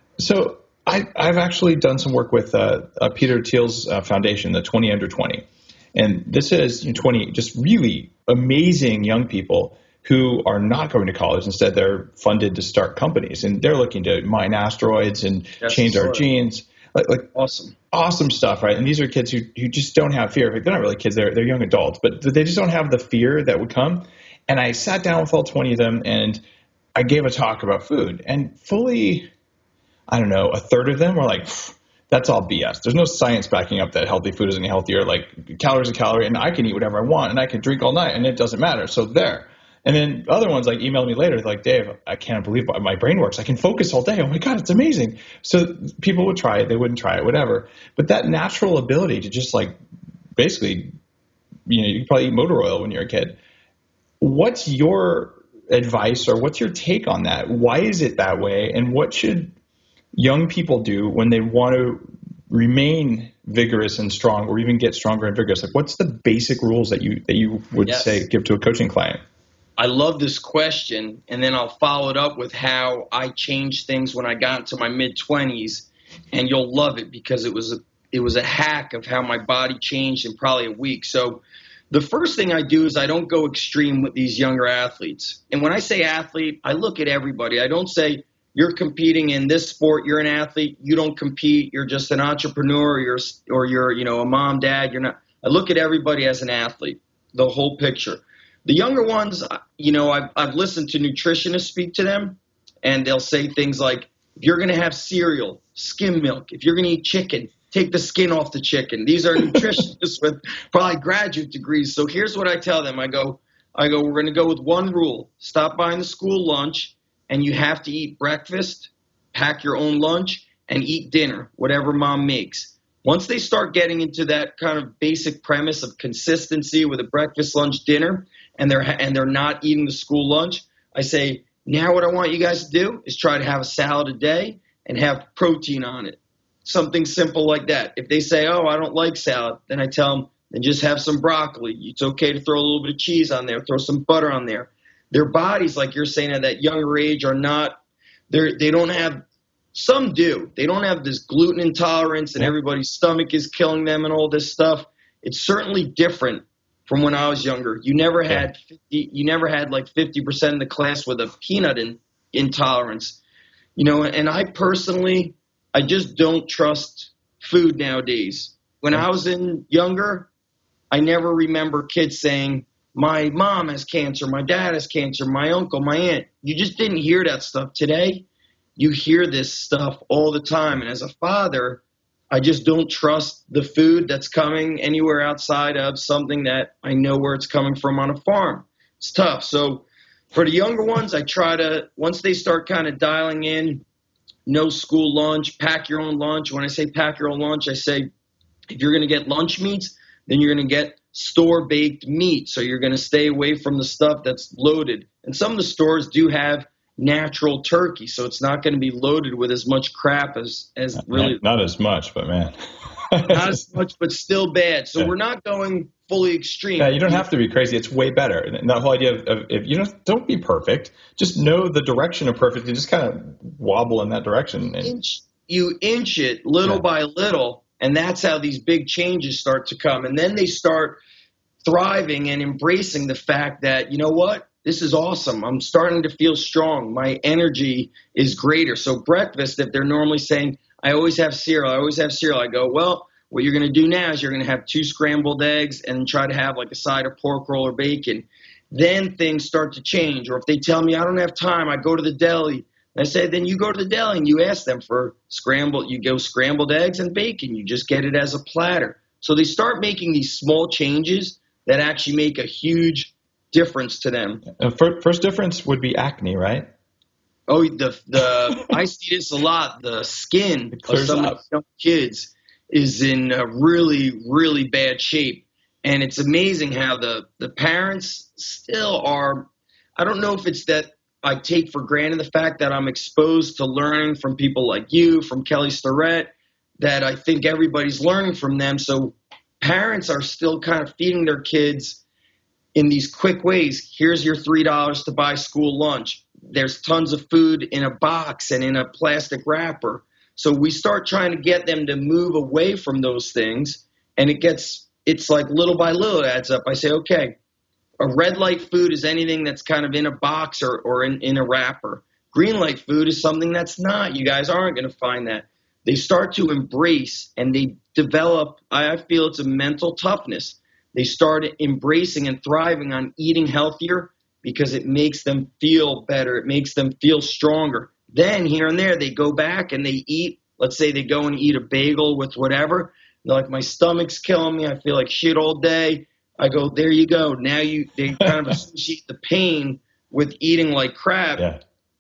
D: So I, I've actually done some work with uh, uh, Peter Thiel's uh, foundation, the twenty under twenty. And this is you know, twenty just really amazing young people who are not going to college. Instead, they're funded to start companies. And they're looking to mine asteroids and That's change our genes. Like, like
E: awesome,
D: awesome stuff, right? And these are kids who, who just don't have fear. They're not really kids; they're they're young adults, but they just don't have the fear that would come. And I sat down with all twenty of them, and I gave a talk about food. And fully, I don't know, a third of them were like, "That's all B S. There's no science backing up that healthy food isn't healthier. Like calories a calorie, and I can eat whatever I want, and I can drink all night, and it doesn't matter." So there. And then other ones like emailed me later, like, Dave, I can't believe my brain works. I can focus all day. Oh my God, it's amazing. So people would try it. They wouldn't try it, whatever. But that natural ability to just like basically, you know, you could probably eat motor oil when you're a kid. What's your advice or what's your take on that? Why is it that way? And what should young people do when they want to remain vigorous and strong or even get stronger and vigorous? Like what's the basic rules that you, that you would
E: yes.
D: say, give to a coaching client?
E: I love this question, and then I'll follow it up with how I changed things when I got into my mid-twenties, and you'll love it because it was a, it was a hack of how my body changed in probably a week. So the first thing I do is I don't go extreme with these younger athletes. And when I say athlete, I look at everybody. I don't say you're competing in this sport, you're an athlete, you don't compete, you're just an entrepreneur, or you're, or you're you know, a mom, dad. You're not. I look at everybody as an athlete, the whole picture. The younger ones, you know, I've, I've listened to nutritionists speak to them, and they'll say things like, if you're going to have cereal, skim milk. If you're going to eat chicken, take the skin off the chicken. These are nutritionists with probably graduate degrees. So here's what I tell them. I go, I go, we're going to go with one rule. Stop buying the school lunch, and you have to eat breakfast, pack your own lunch, and eat dinner, whatever mom makes. Once they start getting into that kind of basic premise of consistency with a breakfast, lunch, dinner, and they're and they're not eating the school lunch, I say, now what I want you guys to do is try to have a salad a day and have protein on it. Something simple like that. If they say, oh, I don't like salad, then I tell them, then just have some broccoli. It's okay to throw a little bit of cheese on there, throw some butter on there. Their bodies, like you're saying, at that younger age are not, they're, they don't have, some do. They don't have this gluten intolerance and everybody's stomach is killing them and all this stuff. It's certainly different from when I was younger. You never had fifty, you never had like fifty percent of the class with a peanut in, intolerance. You know, and I personally, I just don't trust food nowadays. When I was in younger, I never remember kids saying, my mom has cancer, my dad has cancer, my uncle, my aunt. You just didn't hear that stuff. Today, you hear this stuff all the time. And as a father, I just don't trust the food that's coming anywhere outside of something that I know where it's coming from on a farm. It's tough. So for the younger ones, I try to, once they start kind of dialing in, no school lunch, pack your own lunch. When I say pack your own lunch, I say if you're going to get lunch meats, then you're going to get store-baked meat. So you're going to stay away from the stuff that's loaded. And some of the stores do have natural turkey, so it's not going to be loaded with as much crap as, as really.
D: Not, not as much, but man.
E: Not as much, but still bad. So yeah. We're not going fully extreme.
D: Yeah, you don't have to be crazy. It's way better. And that whole idea of, of if you don't, don't be perfect, just know the direction of perfect and just kind of wobble in that direction. And,
E: inch, you inch it little yeah. by little, and that's how these big changes start to come. And then they start thriving and embracing the fact that, you know what? This is awesome. I'm starting to feel strong. My energy is greater. So breakfast, if they're normally saying, I always have cereal, I always have cereal, I go, well, what you're going to do now is you're going to have two scrambled eggs and try to have like a side of pork roll or bacon. Then things start to change. Or if they tell me I don't have time, I go to the deli. I say, then you go to the deli and you ask them for scrambled, you go scrambled eggs and bacon. You just get it as a platter. So they start making these small changes that actually make a huge difference to them.
D: Uh, first difference would be acne, right?
E: Oh, the the I see this a lot. The skin of some of the kids is in a really, really bad shape. And it's amazing how the, the parents still are, I don't know if it's that I take for granted the fact that I'm exposed to learning from people like you, from Kelly Starrett, that I think everybody's learning from them. So parents are still kind of feeding their kids in these quick ways. Here's your three dollars to buy school lunch. There's tons of food in a box and in a plastic wrapper. So we start trying to get them to move away from those things, and it gets, it's like little by little it adds up. I say, okay, a red light food is anything that's kind of in a box or, or in, in a wrapper. Green light food is something that's not. You guys aren't going to find that. They start to embrace and they develop, I feel it's a mental toughness. They start embracing and thriving on eating healthier because it makes them feel better. It makes them feel stronger. Then here and there, they go back and they eat. Let's say they go and eat a bagel with whatever. They're like, my stomach's killing me. I feel like shit all day. I go, there you go. Now you they kind of associate the pain with eating like crap.
D: Yeah.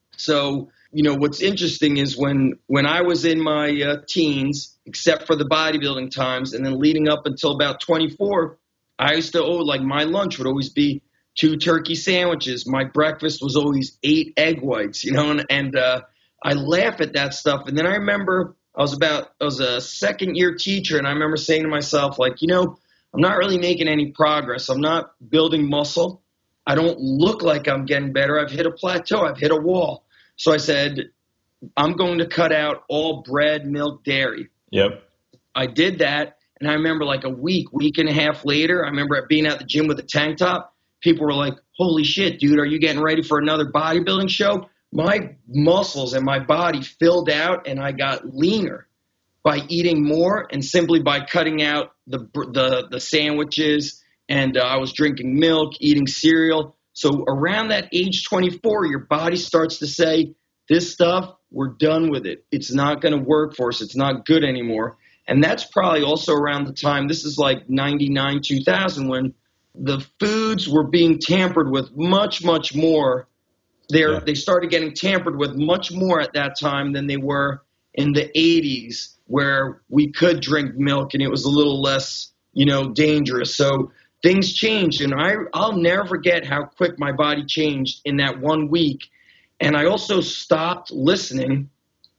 E: So, you know, what's interesting is when, when I was in my uh, teens, except for the bodybuilding times, and then leading up until about twenty-four, I used to, oh, like my lunch would always be two turkey sandwiches. My breakfast was always eight egg whites, you know, and, and uh, I laugh at that stuff. And then I remember I was about, I was a second year teacher, and I remember saying to myself, like, you know, I'm not really making any progress. I'm not building muscle. I don't look like I'm getting better. I've hit a plateau. I've hit a wall. So I said, I'm going to cut out all bread, milk, dairy.
D: Yep.
E: I did that. And I remember like a week, week and a half later, I remember being at the gym with a tank top. People were like, holy shit, dude, are you getting ready for another bodybuilding show? My muscles and my body filled out, and I got leaner by eating more and simply by cutting out the the, the sandwiches. And uh, I was drinking milk, eating cereal. So around that age twenty-four, your body starts to say, this stuff, we're done with it. It's not going to work for us. It's not good anymore. And that's probably also around the time, this is like ninety-nine, two thousand, when the foods were being tampered with much, much more. They're, yeah. They started getting tampered with much more at that time than they were in the eighties where we could drink milk and it was a little less, you know, dangerous. So things changed, and I, I'll never forget how quick my body changed in that one week. And I also stopped listening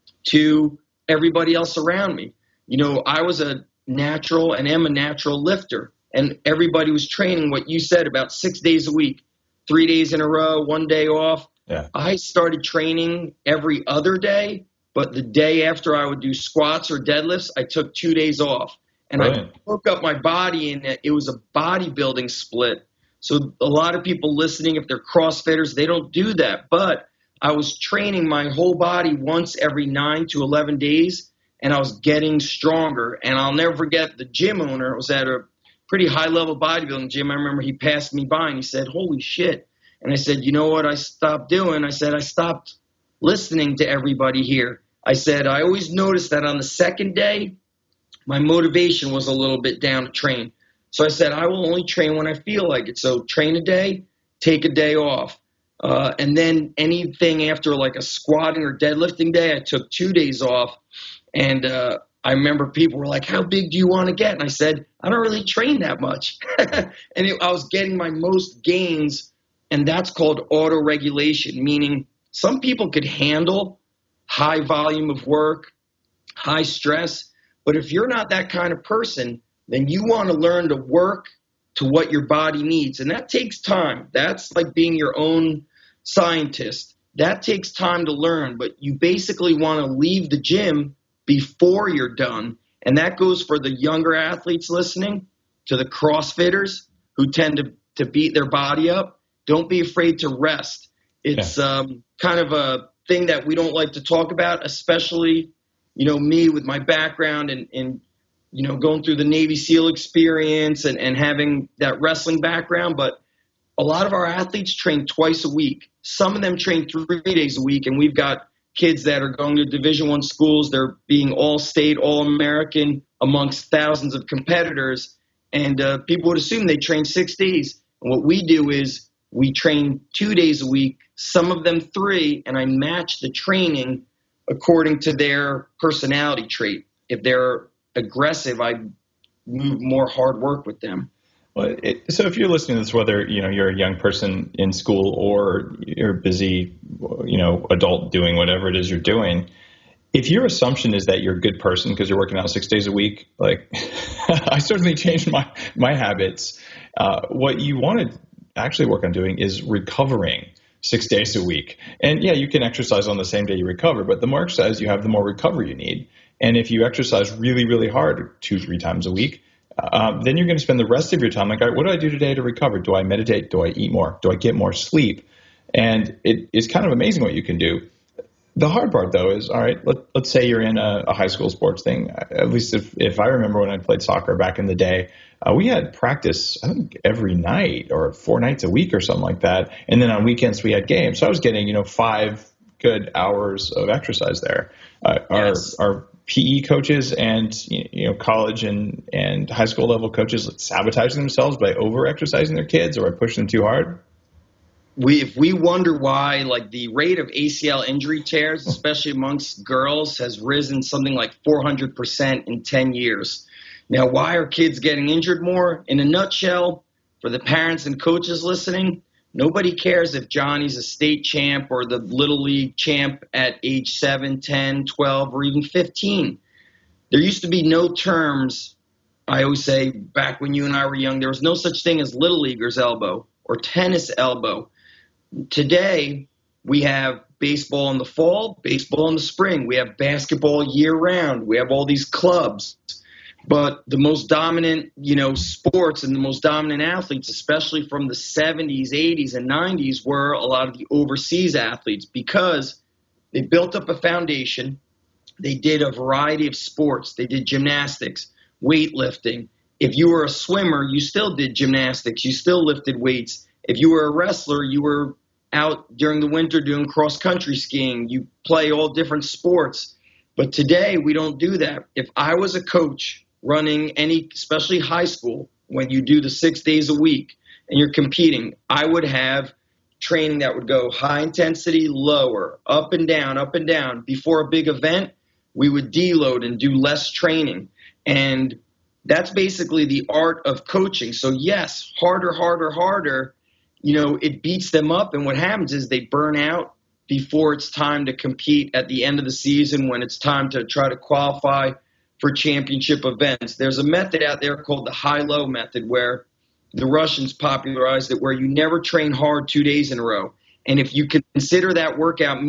E: to everybody else around me. You know, I was a natural and am a natural lifter, and everybody was training what you said about six days a week, three days in a row, one day off.
D: Yeah.
E: I started training every other day, but the day after I would do squats or deadlifts, I took two days off. And
D: Brilliant.
E: I broke up my body, and it was a bodybuilding split. So a lot of people listening, if they're CrossFitters, they don't do that. But I was training my whole body once every nine to eleven days, and I was getting stronger. And I'll never forget the gym owner. It was at a pretty high-level bodybuilding gym. I remember he passed me by, and he said, holy shit. And I said, you know what I stopped doing? I said, I stopped listening to everybody here. I said, I always noticed that on the second day, my motivation was a little bit down to train. So I said, I will only train when I feel like it. So train a day, take a day off. Uh, and then anything after like a squatting or deadlifting day, I took two days off. And uh, I remember people were like, how big do you want to get? And I said, I don't really train that much. and it, I was getting my most gains, and that's called auto-regulation, meaning some people could handle high volume of work, high stress. But if you're not that kind of person, then you want to learn to work to what your body needs. And that takes time. That's like being your own scientist. That takes time to learn. But you basically want to leave the gym before you're done. And that goes for the younger athletes listening, to the CrossFitters who tend to, to beat their body up. Don't be afraid to rest. It's yeah. um, kind of a thing that we don't like to talk about, especially you know, me with my background and, and you know, going through the Navy SEAL experience and, and having that wrestling background. But a lot of our athletes train twice a week. Some of them train three days a week. And we've got kids that are going to Division One schools. They're being all-state, all-American amongst thousands of competitors. And uh, people would assume they train six days. And what we do is we train two days a week, some of them three, and I match the training according to their personality trait. If they're aggressive, I move more hard work with them.
D: Well, it, so if you're listening to this, whether you know you're a young person in school or you're a busy, you know, adult doing whatever it is you're doing, if your assumption is that you're a good person because you're working out six days a week, like I certainly changed my my habits. Uh, what you want to actually work on doing is recovering six days a week. And yeah, you can exercise on the same day you recover, but the more exercise you have, the more recovery you need. And if you exercise really, really hard two, three times a week, um, then you're going to spend the rest of your time like, all right, what do I do today to recover? Do I meditate? Do I eat more? Do I get more sleep? And it is kind of amazing what you can do. The hard part, though, is, all right, let, let's say you're in a, a high school sports thing. At least if, if I remember when I played soccer back in the day, uh, we had practice, I think, every night or four nights a week or something like that. And then on weekends we had games. So I was getting, you know, five good hours of exercise there. Uh, yes. Our, our P E coaches and, you know, college and, and high school level coaches like sabotaging themselves by over-exercising their kids or by pushing them too hard.
E: We, if we wonder why, like, the rate of A C L injury tears, especially amongst girls, has risen something like four hundred percent in ten years. Now, why are kids getting injured more? In a nutshell, for the parents and coaches listening, nobody cares if Johnny's a state champ or the Little League champ at age seven, ten, twelve, or even fifteen. There used to be no terms, I always say, back when you and I were young, there was no such thing as Little Leaguer's elbow or tennis elbow. Today, we have baseball in the fall, baseball in the spring. We have basketball year-round. We have all these clubs. But the most dominant, you know, sports and the most dominant athletes, especially from the seventies, eighties, and nineties, were a lot of the overseas athletes because they built up a foundation. They did a variety of sports. They did gymnastics, weightlifting. If you were a swimmer, you still did gymnastics. You still lifted weights. If you were a wrestler, you were out during the winter doing cross-country skiing. You play all different sports. But today, we don't do that. If I was a coach running any, especially high school, when you do the six days a week and you're competing, I would have training that would go high intensity, lower, up and down, up and down. Before a big event, we would deload and do less training. And that's basically the art of coaching. So yes, harder, harder, harder, you know, it beats them up. And what happens is they burn out before it's time to compete at the end of the season, when it's time to try to qualify for championship events. There's a method out there called the high-low method, where the Russians popularized it, where you never train hard two days in a row. And if you consider that workout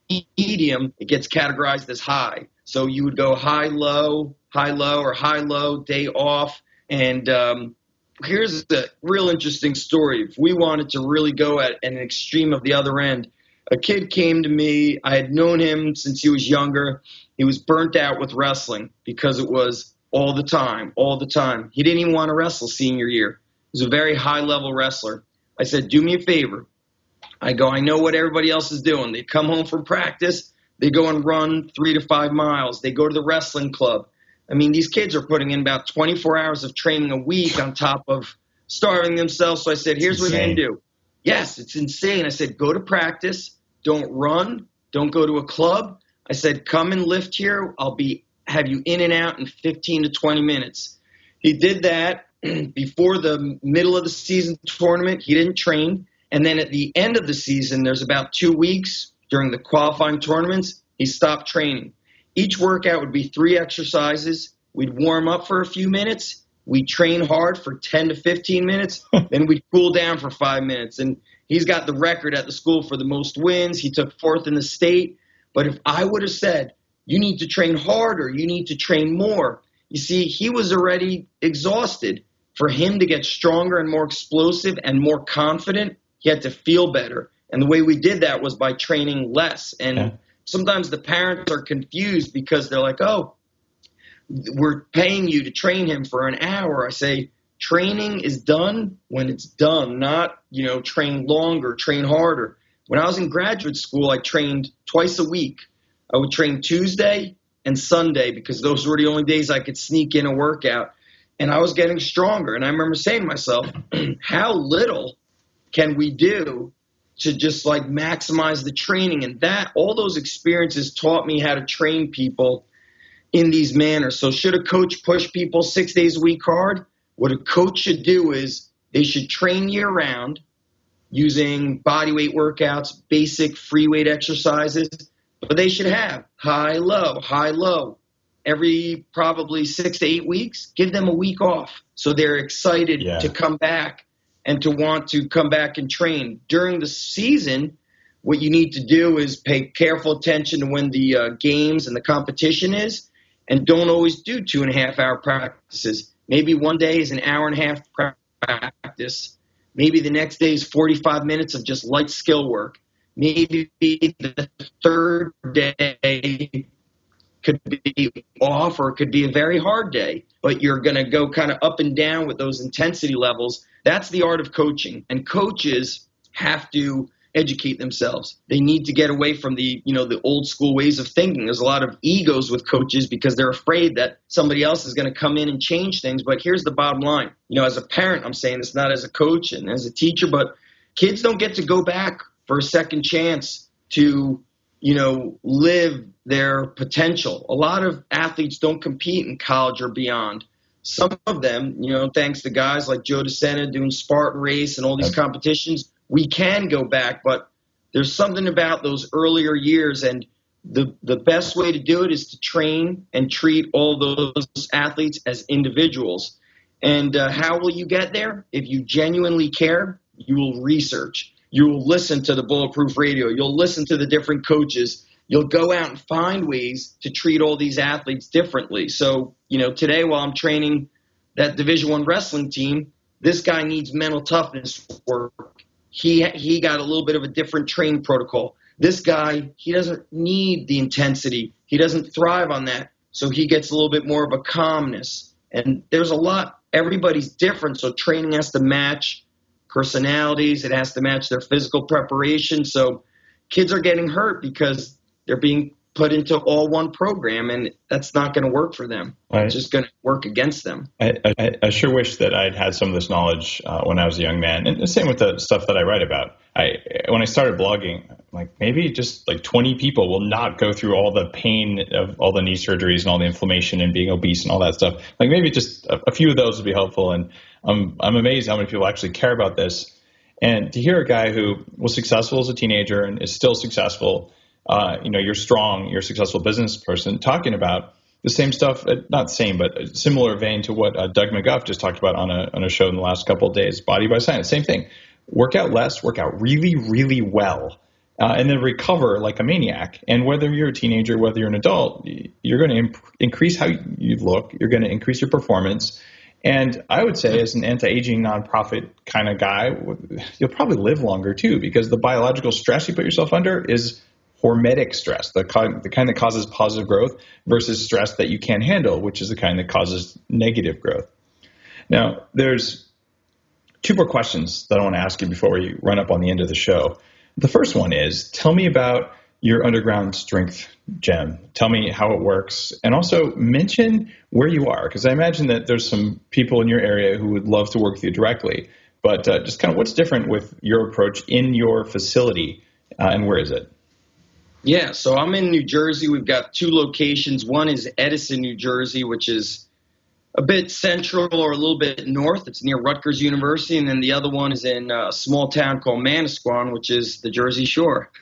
E: medium, it gets categorized as high. So you would go high-low, high-low, or high-low, day off. And um, here's a real interesting story. If we wanted to really go at an extreme of the other end, a kid came to me. I had known him since he was younger. He was burnt out with wrestling because it was all the time, all the time. He didn't even want to wrestle senior year. He was a very high-level wrestler. I said, do me a favor. I go, I know what everybody else is doing. They come home from practice. They go and run three to five miles. They go to the wrestling club. I mean, these kids are putting in about twenty-four hours of training a week on top of starving themselves. So I said, here's what we're going to do. Yes, it's insane. I said, go to practice. Don't run. Don't go to a club. I said, come and lift here. I'll be have you in and out in fifteen to twenty minutes. He did that before the middle of the season tournament. He didn't train. And then at the end of the season, there's about two weeks during the qualifying tournaments, he stopped training. Each workout would be three exercises. We'd warm up for a few minutes. We'd train hard for ten to fifteen minutes. Then we'd cool down for five minutes. And he's got the record at the school for the most wins. He took fourth in the state. But if I would have said, you need to train harder, you need to train more, you see, he was already exhausted. For him to get stronger and more explosive and more confident, he had to feel better. And the way we did that was by training less. And yeah. Sometimes the parents are confused because they're like, oh, we're paying you to train him for an hour. I say, training is done when it's done, not, you know, train longer, train harder. When I was in graduate school, I trained twice a week. I would train Tuesday and Sunday because those were the only days I could sneak in a workout. And I was getting stronger. And I remember saying to myself, how little can we do to just like maximize the training? And that, all those experiences taught me how to train people in these manners. So should a coach push people six days a week hard? What a coach should do is they should train year round using body weight workouts, basic free weight exercises, but they should have high, low, high, low. Every probably six to eight weeks, give them a week off so they're excited yeah. to come back and to want to come back and train. During the season, what you need to do is pay careful attention to when the uh, games and the competition is, and don't always do two and a half hour practices. Maybe one day is an hour and a half practice. Maybe the next day is forty-five minutes of just light skill work. Maybe the third day could be off, or it could be a very hard day, but you're going to go kind of up and down with those intensity levels. That's the art of coaching. And coaches have to educate themselves. They need to get away from the, you know, the old school ways of thinking. There's a lot of egos with coaches because they're afraid that somebody else is going to come in and change things. But here's the bottom line. You know, as a parent, I'm saying this not as a coach and as a teacher, but kids don't get to go back for a second chance to, you know, live their potential. A lot of athletes don't compete in college or beyond. Some of them, you know, thanks to guys like Joe DeSena doing Spartan Race and all these competitions, we can go back, but there's something about those earlier years, and the the best way to do it is to train and treat all those athletes as individuals. And uh, how will you get there? If you genuinely care, you will research. You will listen to the Bulletproof Radio. You'll listen to the different coaches. You'll go out and find ways to treat all these athletes differently. So, you know, today while I'm training that Division One wrestling team, this guy needs mental toughness work. He he got a little bit of a different training protocol. This guy, he doesn't need the intensity. He doesn't thrive on that. So he gets a little bit more of a calmness. And there's a lot. Everybody's different, so training has to match personalities. It has to match their physical preparation. So kids are getting hurt because they're being put into all one program, and that's not going to work for them.
D: Right.
E: It's just going to work against them.
D: I, I, I sure wish that I'd had some of this knowledge uh, when I was a young man, and the same with the stuff that I write about. I when I started blogging, like maybe just like twenty people will not go through all the pain of all the knee surgeries and all the inflammation and being obese and all that stuff. Like maybe just a, a few of those would be helpful. And I'm I'm amazed how many people actually care about this. And to hear a guy who was successful as a teenager and is still successful. Uh, you know, you're strong, you're a successful business person, talking about the same stuff, not same, but a similar vein to what uh, Doug McGuff just talked about on a on a show in the last couple of days, Body by Science. Same thing. Work out less, work out really, really well, uh, and then recover like a maniac. And whether you're a teenager, whether you're an adult, you're going to imp- increase how you look. You're going to increase your performance. And I would say, as an anti-aging nonprofit kind of guy, you'll probably live longer too, because the biological stress you put yourself under is hormetic stress, the kind, the kind that causes positive growth, versus stress that you can't handle, which is the kind that causes negative growth. Now, there's two more questions that I want to ask you before we run up on the end of the show. The first one is, tell me about your underground strength gym. Tell me how it works, and also mention where you are, because I imagine that there's some people in your area who would love to work with you directly, but uh, just kind of what's different with your approach in your facility, uh, and where is it?
E: Yeah, so I'm in New Jersey. We've got two locations. One is Edison, New Jersey, which is a bit central or a little bit north. It's near Rutgers University. And then the other one is in a small town called Manasquan, which is the Jersey Shore.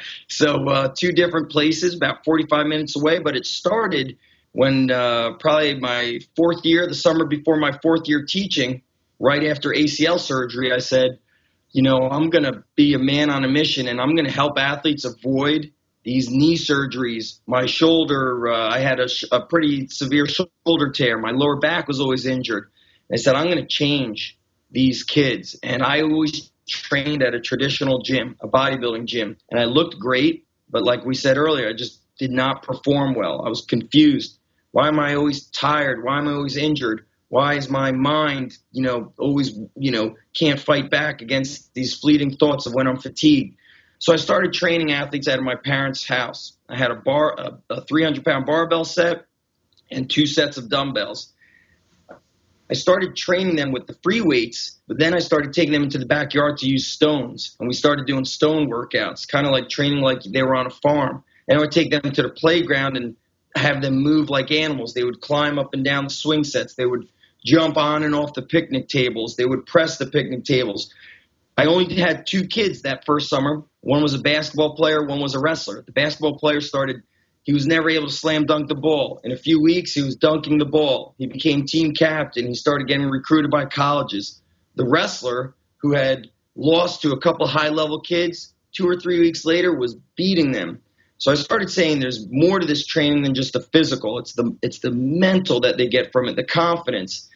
E: so uh, two different places, about forty-five minutes away. But it started when uh, probably my fourth year, the summer before my fourth year teaching, right after A C L surgery, I said, you know, I'm going to be a man on a mission, and I'm going to help athletes avoid these knee surgeries. My shoulder, uh, I had a, sh- a pretty severe shoulder tear. My lower back was always injured. I said, I'm going to change these kids. And I always trained at a traditional gym, a bodybuilding gym. And I looked great, but like we said earlier, I just did not perform well. I was confused. Why am I always tired? Why am I always injured? Why is my mind, you know, always, you know, can't fight back against these fleeting thoughts of when I'm fatigued? So I started training athletes out of my parents' house. I had a bar, a, a three hundred pound barbell set and two sets of dumbbells. I started training them with the free weights, but then I started taking them into the backyard to use stones. And we started doing stone workouts, kind of like training like they were on a farm. And I would take them to the playground and have them move like animals. They would climb up and down the swing sets. They would jump on and off the picnic tables. They would press the picnic tables. I only had two kids that first summer. One was a basketball player, one was a wrestler. The basketball player started, he was never able to slam dunk the ball. In a few weeks, he was dunking the ball. He became team captain. He started getting recruited by colleges. The wrestler, who had lost to a couple high-level kids, two or three weeks later was beating them. So I started saying there's more to this training than just the physical. It's the it's the mental that they get from it, the confidence.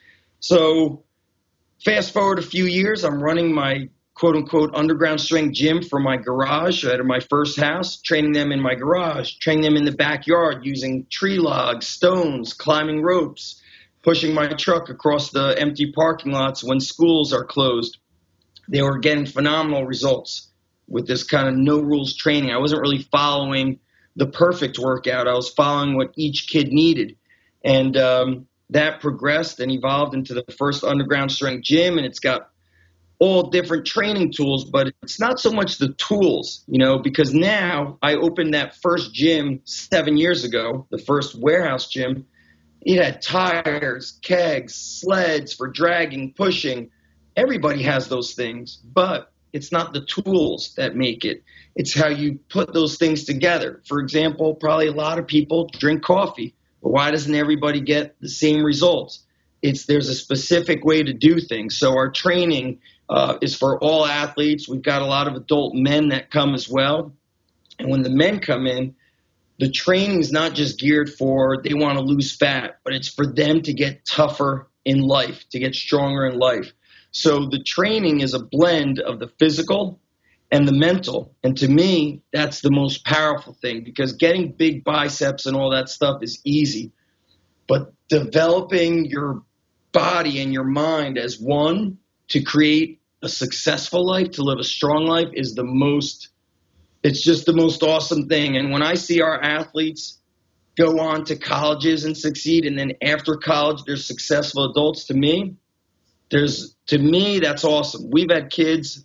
E: So fast forward a few years, I'm running my quote-unquote underground strength gym from my garage out of my first house, training them in my garage, training them in the backyard using tree logs, stones, climbing ropes, pushing my truck across the empty parking lots when schools are closed. They were getting phenomenal results with this kind of no-rules training. I wasn't really following the perfect workout. I was following what each kid needed. And um, that progressed and evolved into the first underground strength gym, and it's got all different training tools, but it's not so much the tools, you know, because now I opened that first gym seven years ago, the first warehouse gym. It had tires, kegs, sleds for dragging, pushing. Everybody has those things, but it's not the tools that make it. It's how you put those things together. For example, probably a lot of people drink coffee, but why doesn't everybody get the same results? It's there's a specific way to do things. So our training uh, is for all athletes. We've got a lot of adult men that come as well. And when the men come in, the training is not just geared for they want to lose fat, but it's for them to get tougher in life, to get stronger in life. So the training is a blend of the physical and the mental. And to me, that's the most powerful thing, because getting big biceps and all that stuff is easy. But developing your body and your mind as one to create a successful life, to live a strong life, is the most it's just the most awesome thing. And when I see our athletes go on to colleges and succeed, and then after college, they're successful adults, to me, there's, to me, that's awesome. We've had kids,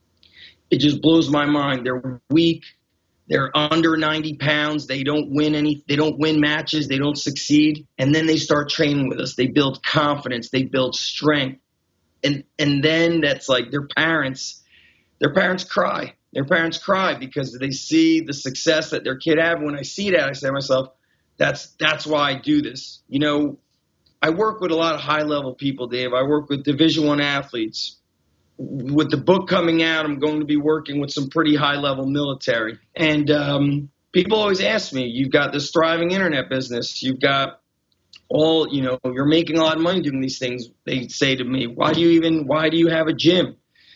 E: it just blows my mind. They're weak. They're under ninety pounds. They don't win any, they don't win matches. They don't succeed. And then they start training with us. They build confidence. They build strength. And, and then that's like their parents, their parents cry. Their parents cry because they see the success that their kid have. When I see that, I say to myself, that's, that's why I do this. You know, I work with a lot of high level people, Dave. I work with Division One athletes. With the book coming out, I'm going to be working with some pretty high-level military. And um, people always ask me, you've got this thriving internet business. You've got all, you know, you're making a lot of money doing these things. They say to me, why do you even, why do you have a gym?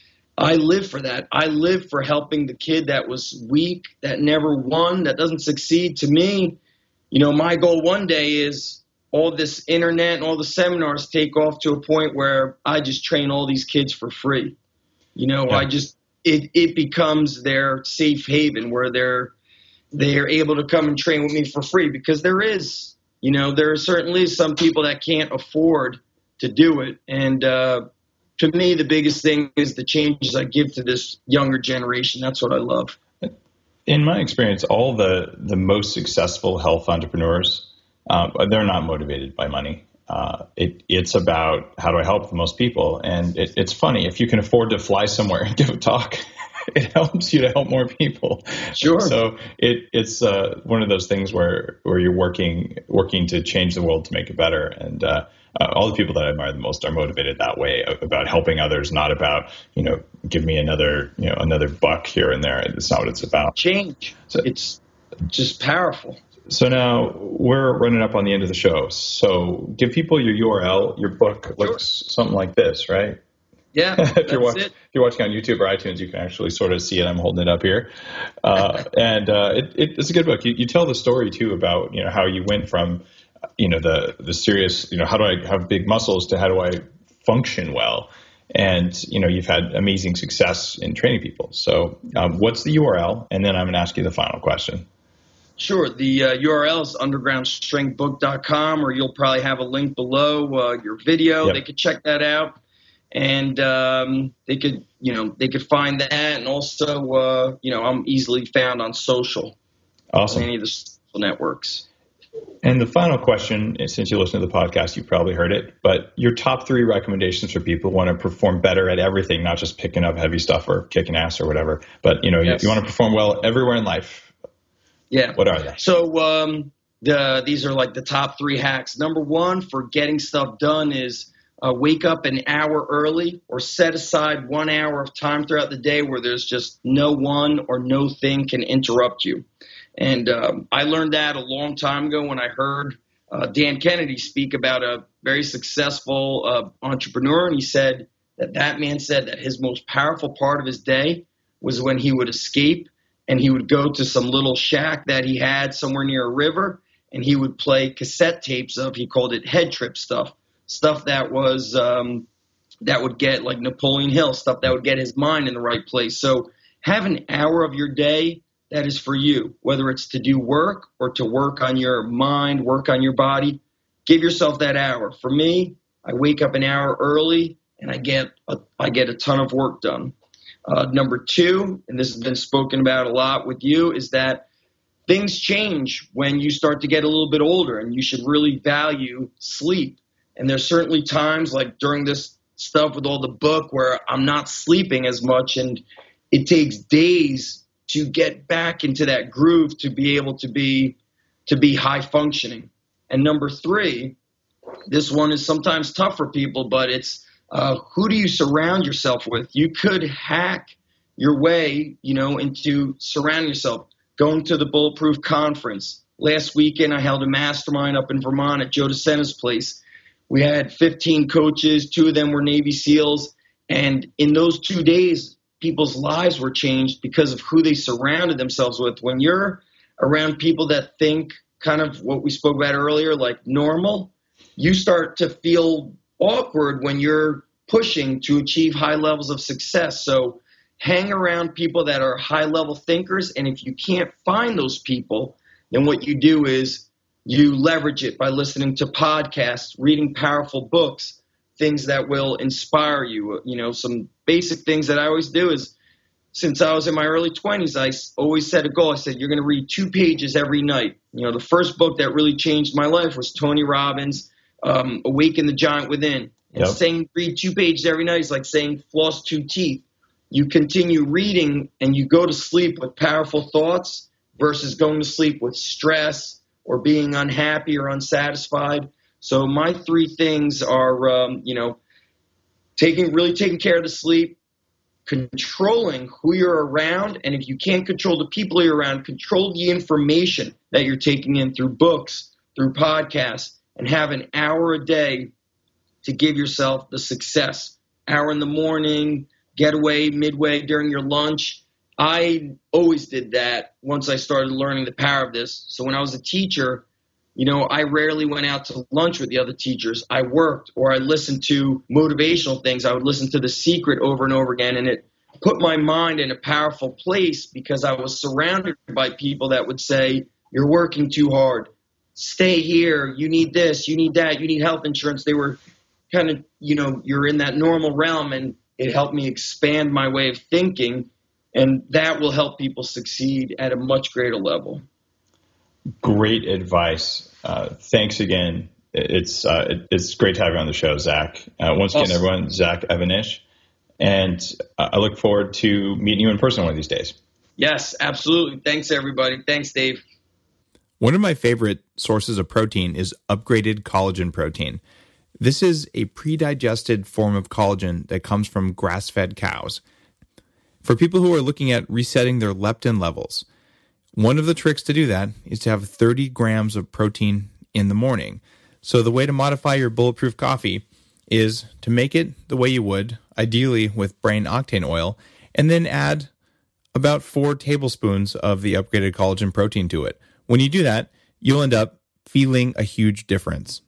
E: I live for that. I live for helping the kid that was weak, that never won, that doesn't succeed. To me, you know, my goal one day is all this internet and all the seminars take off to a point where I just train all these kids for free. You know, yeah. I just, it, it becomes their safe haven where they're, they're able to come and train with me for free, because there is, you know, there are certainly some people that can't afford to do it. And, uh, to me, the biggest thing is the changes I give to this younger generation. That's what I love.
D: In my experience, all the, the most successful health entrepreneurs, Um, they're not motivated by money. Uh, it, it's about how do I help the most people? And it, it's funny, if you can afford to fly somewhere and give a talk, it helps you to help more people.
E: Sure.
D: So it, it's uh, one of those things where, where you're working working to change the world to make it better. And uh, uh, all the people that I admire the most are motivated that way, about helping others, not about, you know, give me another, you know, another buck here and there. It's not what it's about.
E: Change. So, it's just powerful.
D: So now we're running up on the end of the show. So give people your U R L. Your book looks sure. something like this, right?
E: Yeah,
D: if you're
E: that's
D: watch,
E: it.
D: If you're watching on YouTube or iTunes, you can actually sort of see it. I'm holding it up here. Uh, and uh, it, it, it's a good book. You, you tell the story, too, about, you know, how you went from, you know, the, the serious, you know, how do I have big muscles to how do I function well? And, you know, you've had amazing success in training people. So um, what's the U R L? And then I'm going to ask you the final question.
E: Sure. The uh, U R L is underground strength book dot com, or you'll probably have a link below uh, your video. Yep. They could check that out, and um, they could, you know, they could find that. And also, uh, you know, I'm easily found on social.
D: Awesome.
E: On any of the social networks.
D: And the final question, since you listen to the podcast, you've probably heard it, but your top three recommendations for people who want to perform better at everything, not just picking up heavy stuff or kicking ass or whatever, but, you know, yes. you, you want to perform well everywhere in life.
E: Yeah.
D: What are they?
E: So um, the these are like the top three hacks. Number one for getting stuff done is uh, wake up an hour early, or set aside one hour of time throughout the day where there's just no one or no thing can interrupt you. And um, I learned that a long time ago when I heard uh, Dan Kennedy speak about a very successful uh, entrepreneur. And he said that that man said that his most powerful part of his day was when he would escape and he would go to some little shack that he had somewhere near a river, and he would play cassette tapes of, he called it head trip stuff, stuff that was um, that would get, like Napoleon Hill, stuff that would get his mind in the right place. So have an hour of your day that is for you, whether it's to do work or to work on your mind, work on your body. Give yourself that hour. For me, I wake up an hour early and I get a, I get a ton of work done. Uh, number two, and this has been spoken about a lot with you, is that things change when you start to get a little bit older, and you should really value sleep. And there's certainly times, like during this stuff with all the book, where I'm not sleeping as much, and it takes days to get back into that groove to be able to be to be high functioning. And number three, this one is sometimes tough for people, but it's Uh, who do you surround yourself with? You could hack your way, you know, into surrounding yourself. Going to the Bulletproof Conference. Last weekend, I held a mastermind up in Vermont at Joe DeSena's place. We had fifteen coaches. Two of them were Navy SEALs. And in those two days, people's lives were changed because of who they surrounded themselves with. When you're around people that think kind of what we spoke about earlier, like normal, you start to feel awkward when you're pushing to achieve high levels of success. So hang around people that are high-level thinkers, and if you can't find those people, then what you do is you leverage it by listening to podcasts, reading powerful books, things that will inspire you. You know, some basic things that I always do is, since I was in my early twenties, I always set a goal. I said, you're going to read two pages every night. You know, the first book that really changed my life was Tony Robbins' um, Awaken the Giant Within. And yep. saying read two pages every night is like saying floss two teeth. You continue reading and you go to sleep with powerful thoughts versus going to sleep with stress or being unhappy or unsatisfied. So my three things are, um, you know, taking really taking care of the sleep, controlling who you're around, and if you can't control the people you're around, control the information that you're taking in through books, through podcasts, and have an hour a day to give yourself the success. Hour in the morning, getaway, midway, during your lunch. I always did that once I started learning the power of this. So when I was a teacher, you know, I rarely went out to lunch with the other teachers. I worked or I listened to motivational things. I would listen to The Secret over and over again, and it put my mind in a powerful place because I was surrounded by people that would say, you're working too hard. Stay here. You need this. You need that. You need health insurance. They were kind of, you know, you're in that normal realm, and it helped me expand my way of thinking, and that will help people succeed at a much greater level.
D: Great advice. Uh, thanks again. It's uh, it's great to have you on the show, Zach. Uh, once again, awesome. Everyone, Zach Even-Esh, and uh, I look forward to meeting you in person one of these days.
E: Yes, absolutely. Thanks, everybody. Thanks, Dave.
B: One of my favorite sources of protein is upgraded collagen protein. This is a pre-digested form of collagen that comes from grass-fed cows. For people who are looking at resetting their leptin levels, one of the tricks to do that is to have thirty grams of protein in the morning. So the way to modify your Bulletproof coffee is to make it the way you would, ideally with brain octane oil, and then add about four tablespoons of the upgraded collagen protein to it. When you do that, you'll end up feeling a huge difference.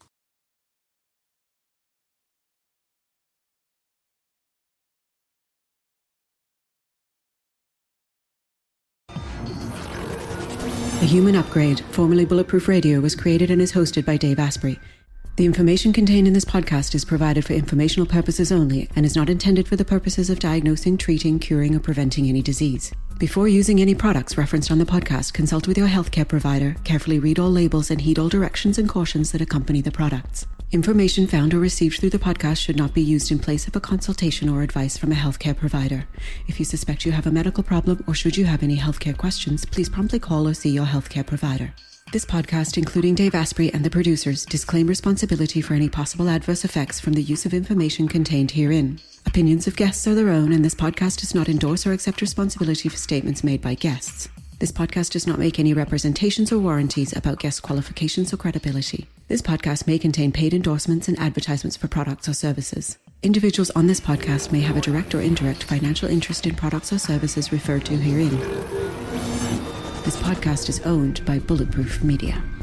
A: The Human Upgrade, formerly Bulletproof Radio, was created and is hosted by Dave Asprey. The information contained in this podcast is provided for informational purposes only and is not intended for the purposes of diagnosing, treating, curing, or preventing any disease. Before using any products referenced on the podcast, consult with your healthcare provider, carefully read all labels, and heed all directions and cautions that accompany the products. Information found or received through the podcast should not be used in place of a consultation or advice from a healthcare provider. If you suspect you have a medical problem or should you have any healthcare questions, please promptly call or see your healthcare provider. This podcast, including Dave Asprey and the producers, disclaim responsibility for any possible adverse effects from the use of information contained herein. Opinions of guests are their own, and this podcast does not endorse or accept responsibility for statements made by guests. This podcast does not make any representations or warranties about guest qualifications or credibility. This podcast may contain paid endorsements and advertisements for products or services. Individuals on this podcast may have a direct or indirect financial interest in products or services referred to herein. This podcast is owned by Bulletproof Media.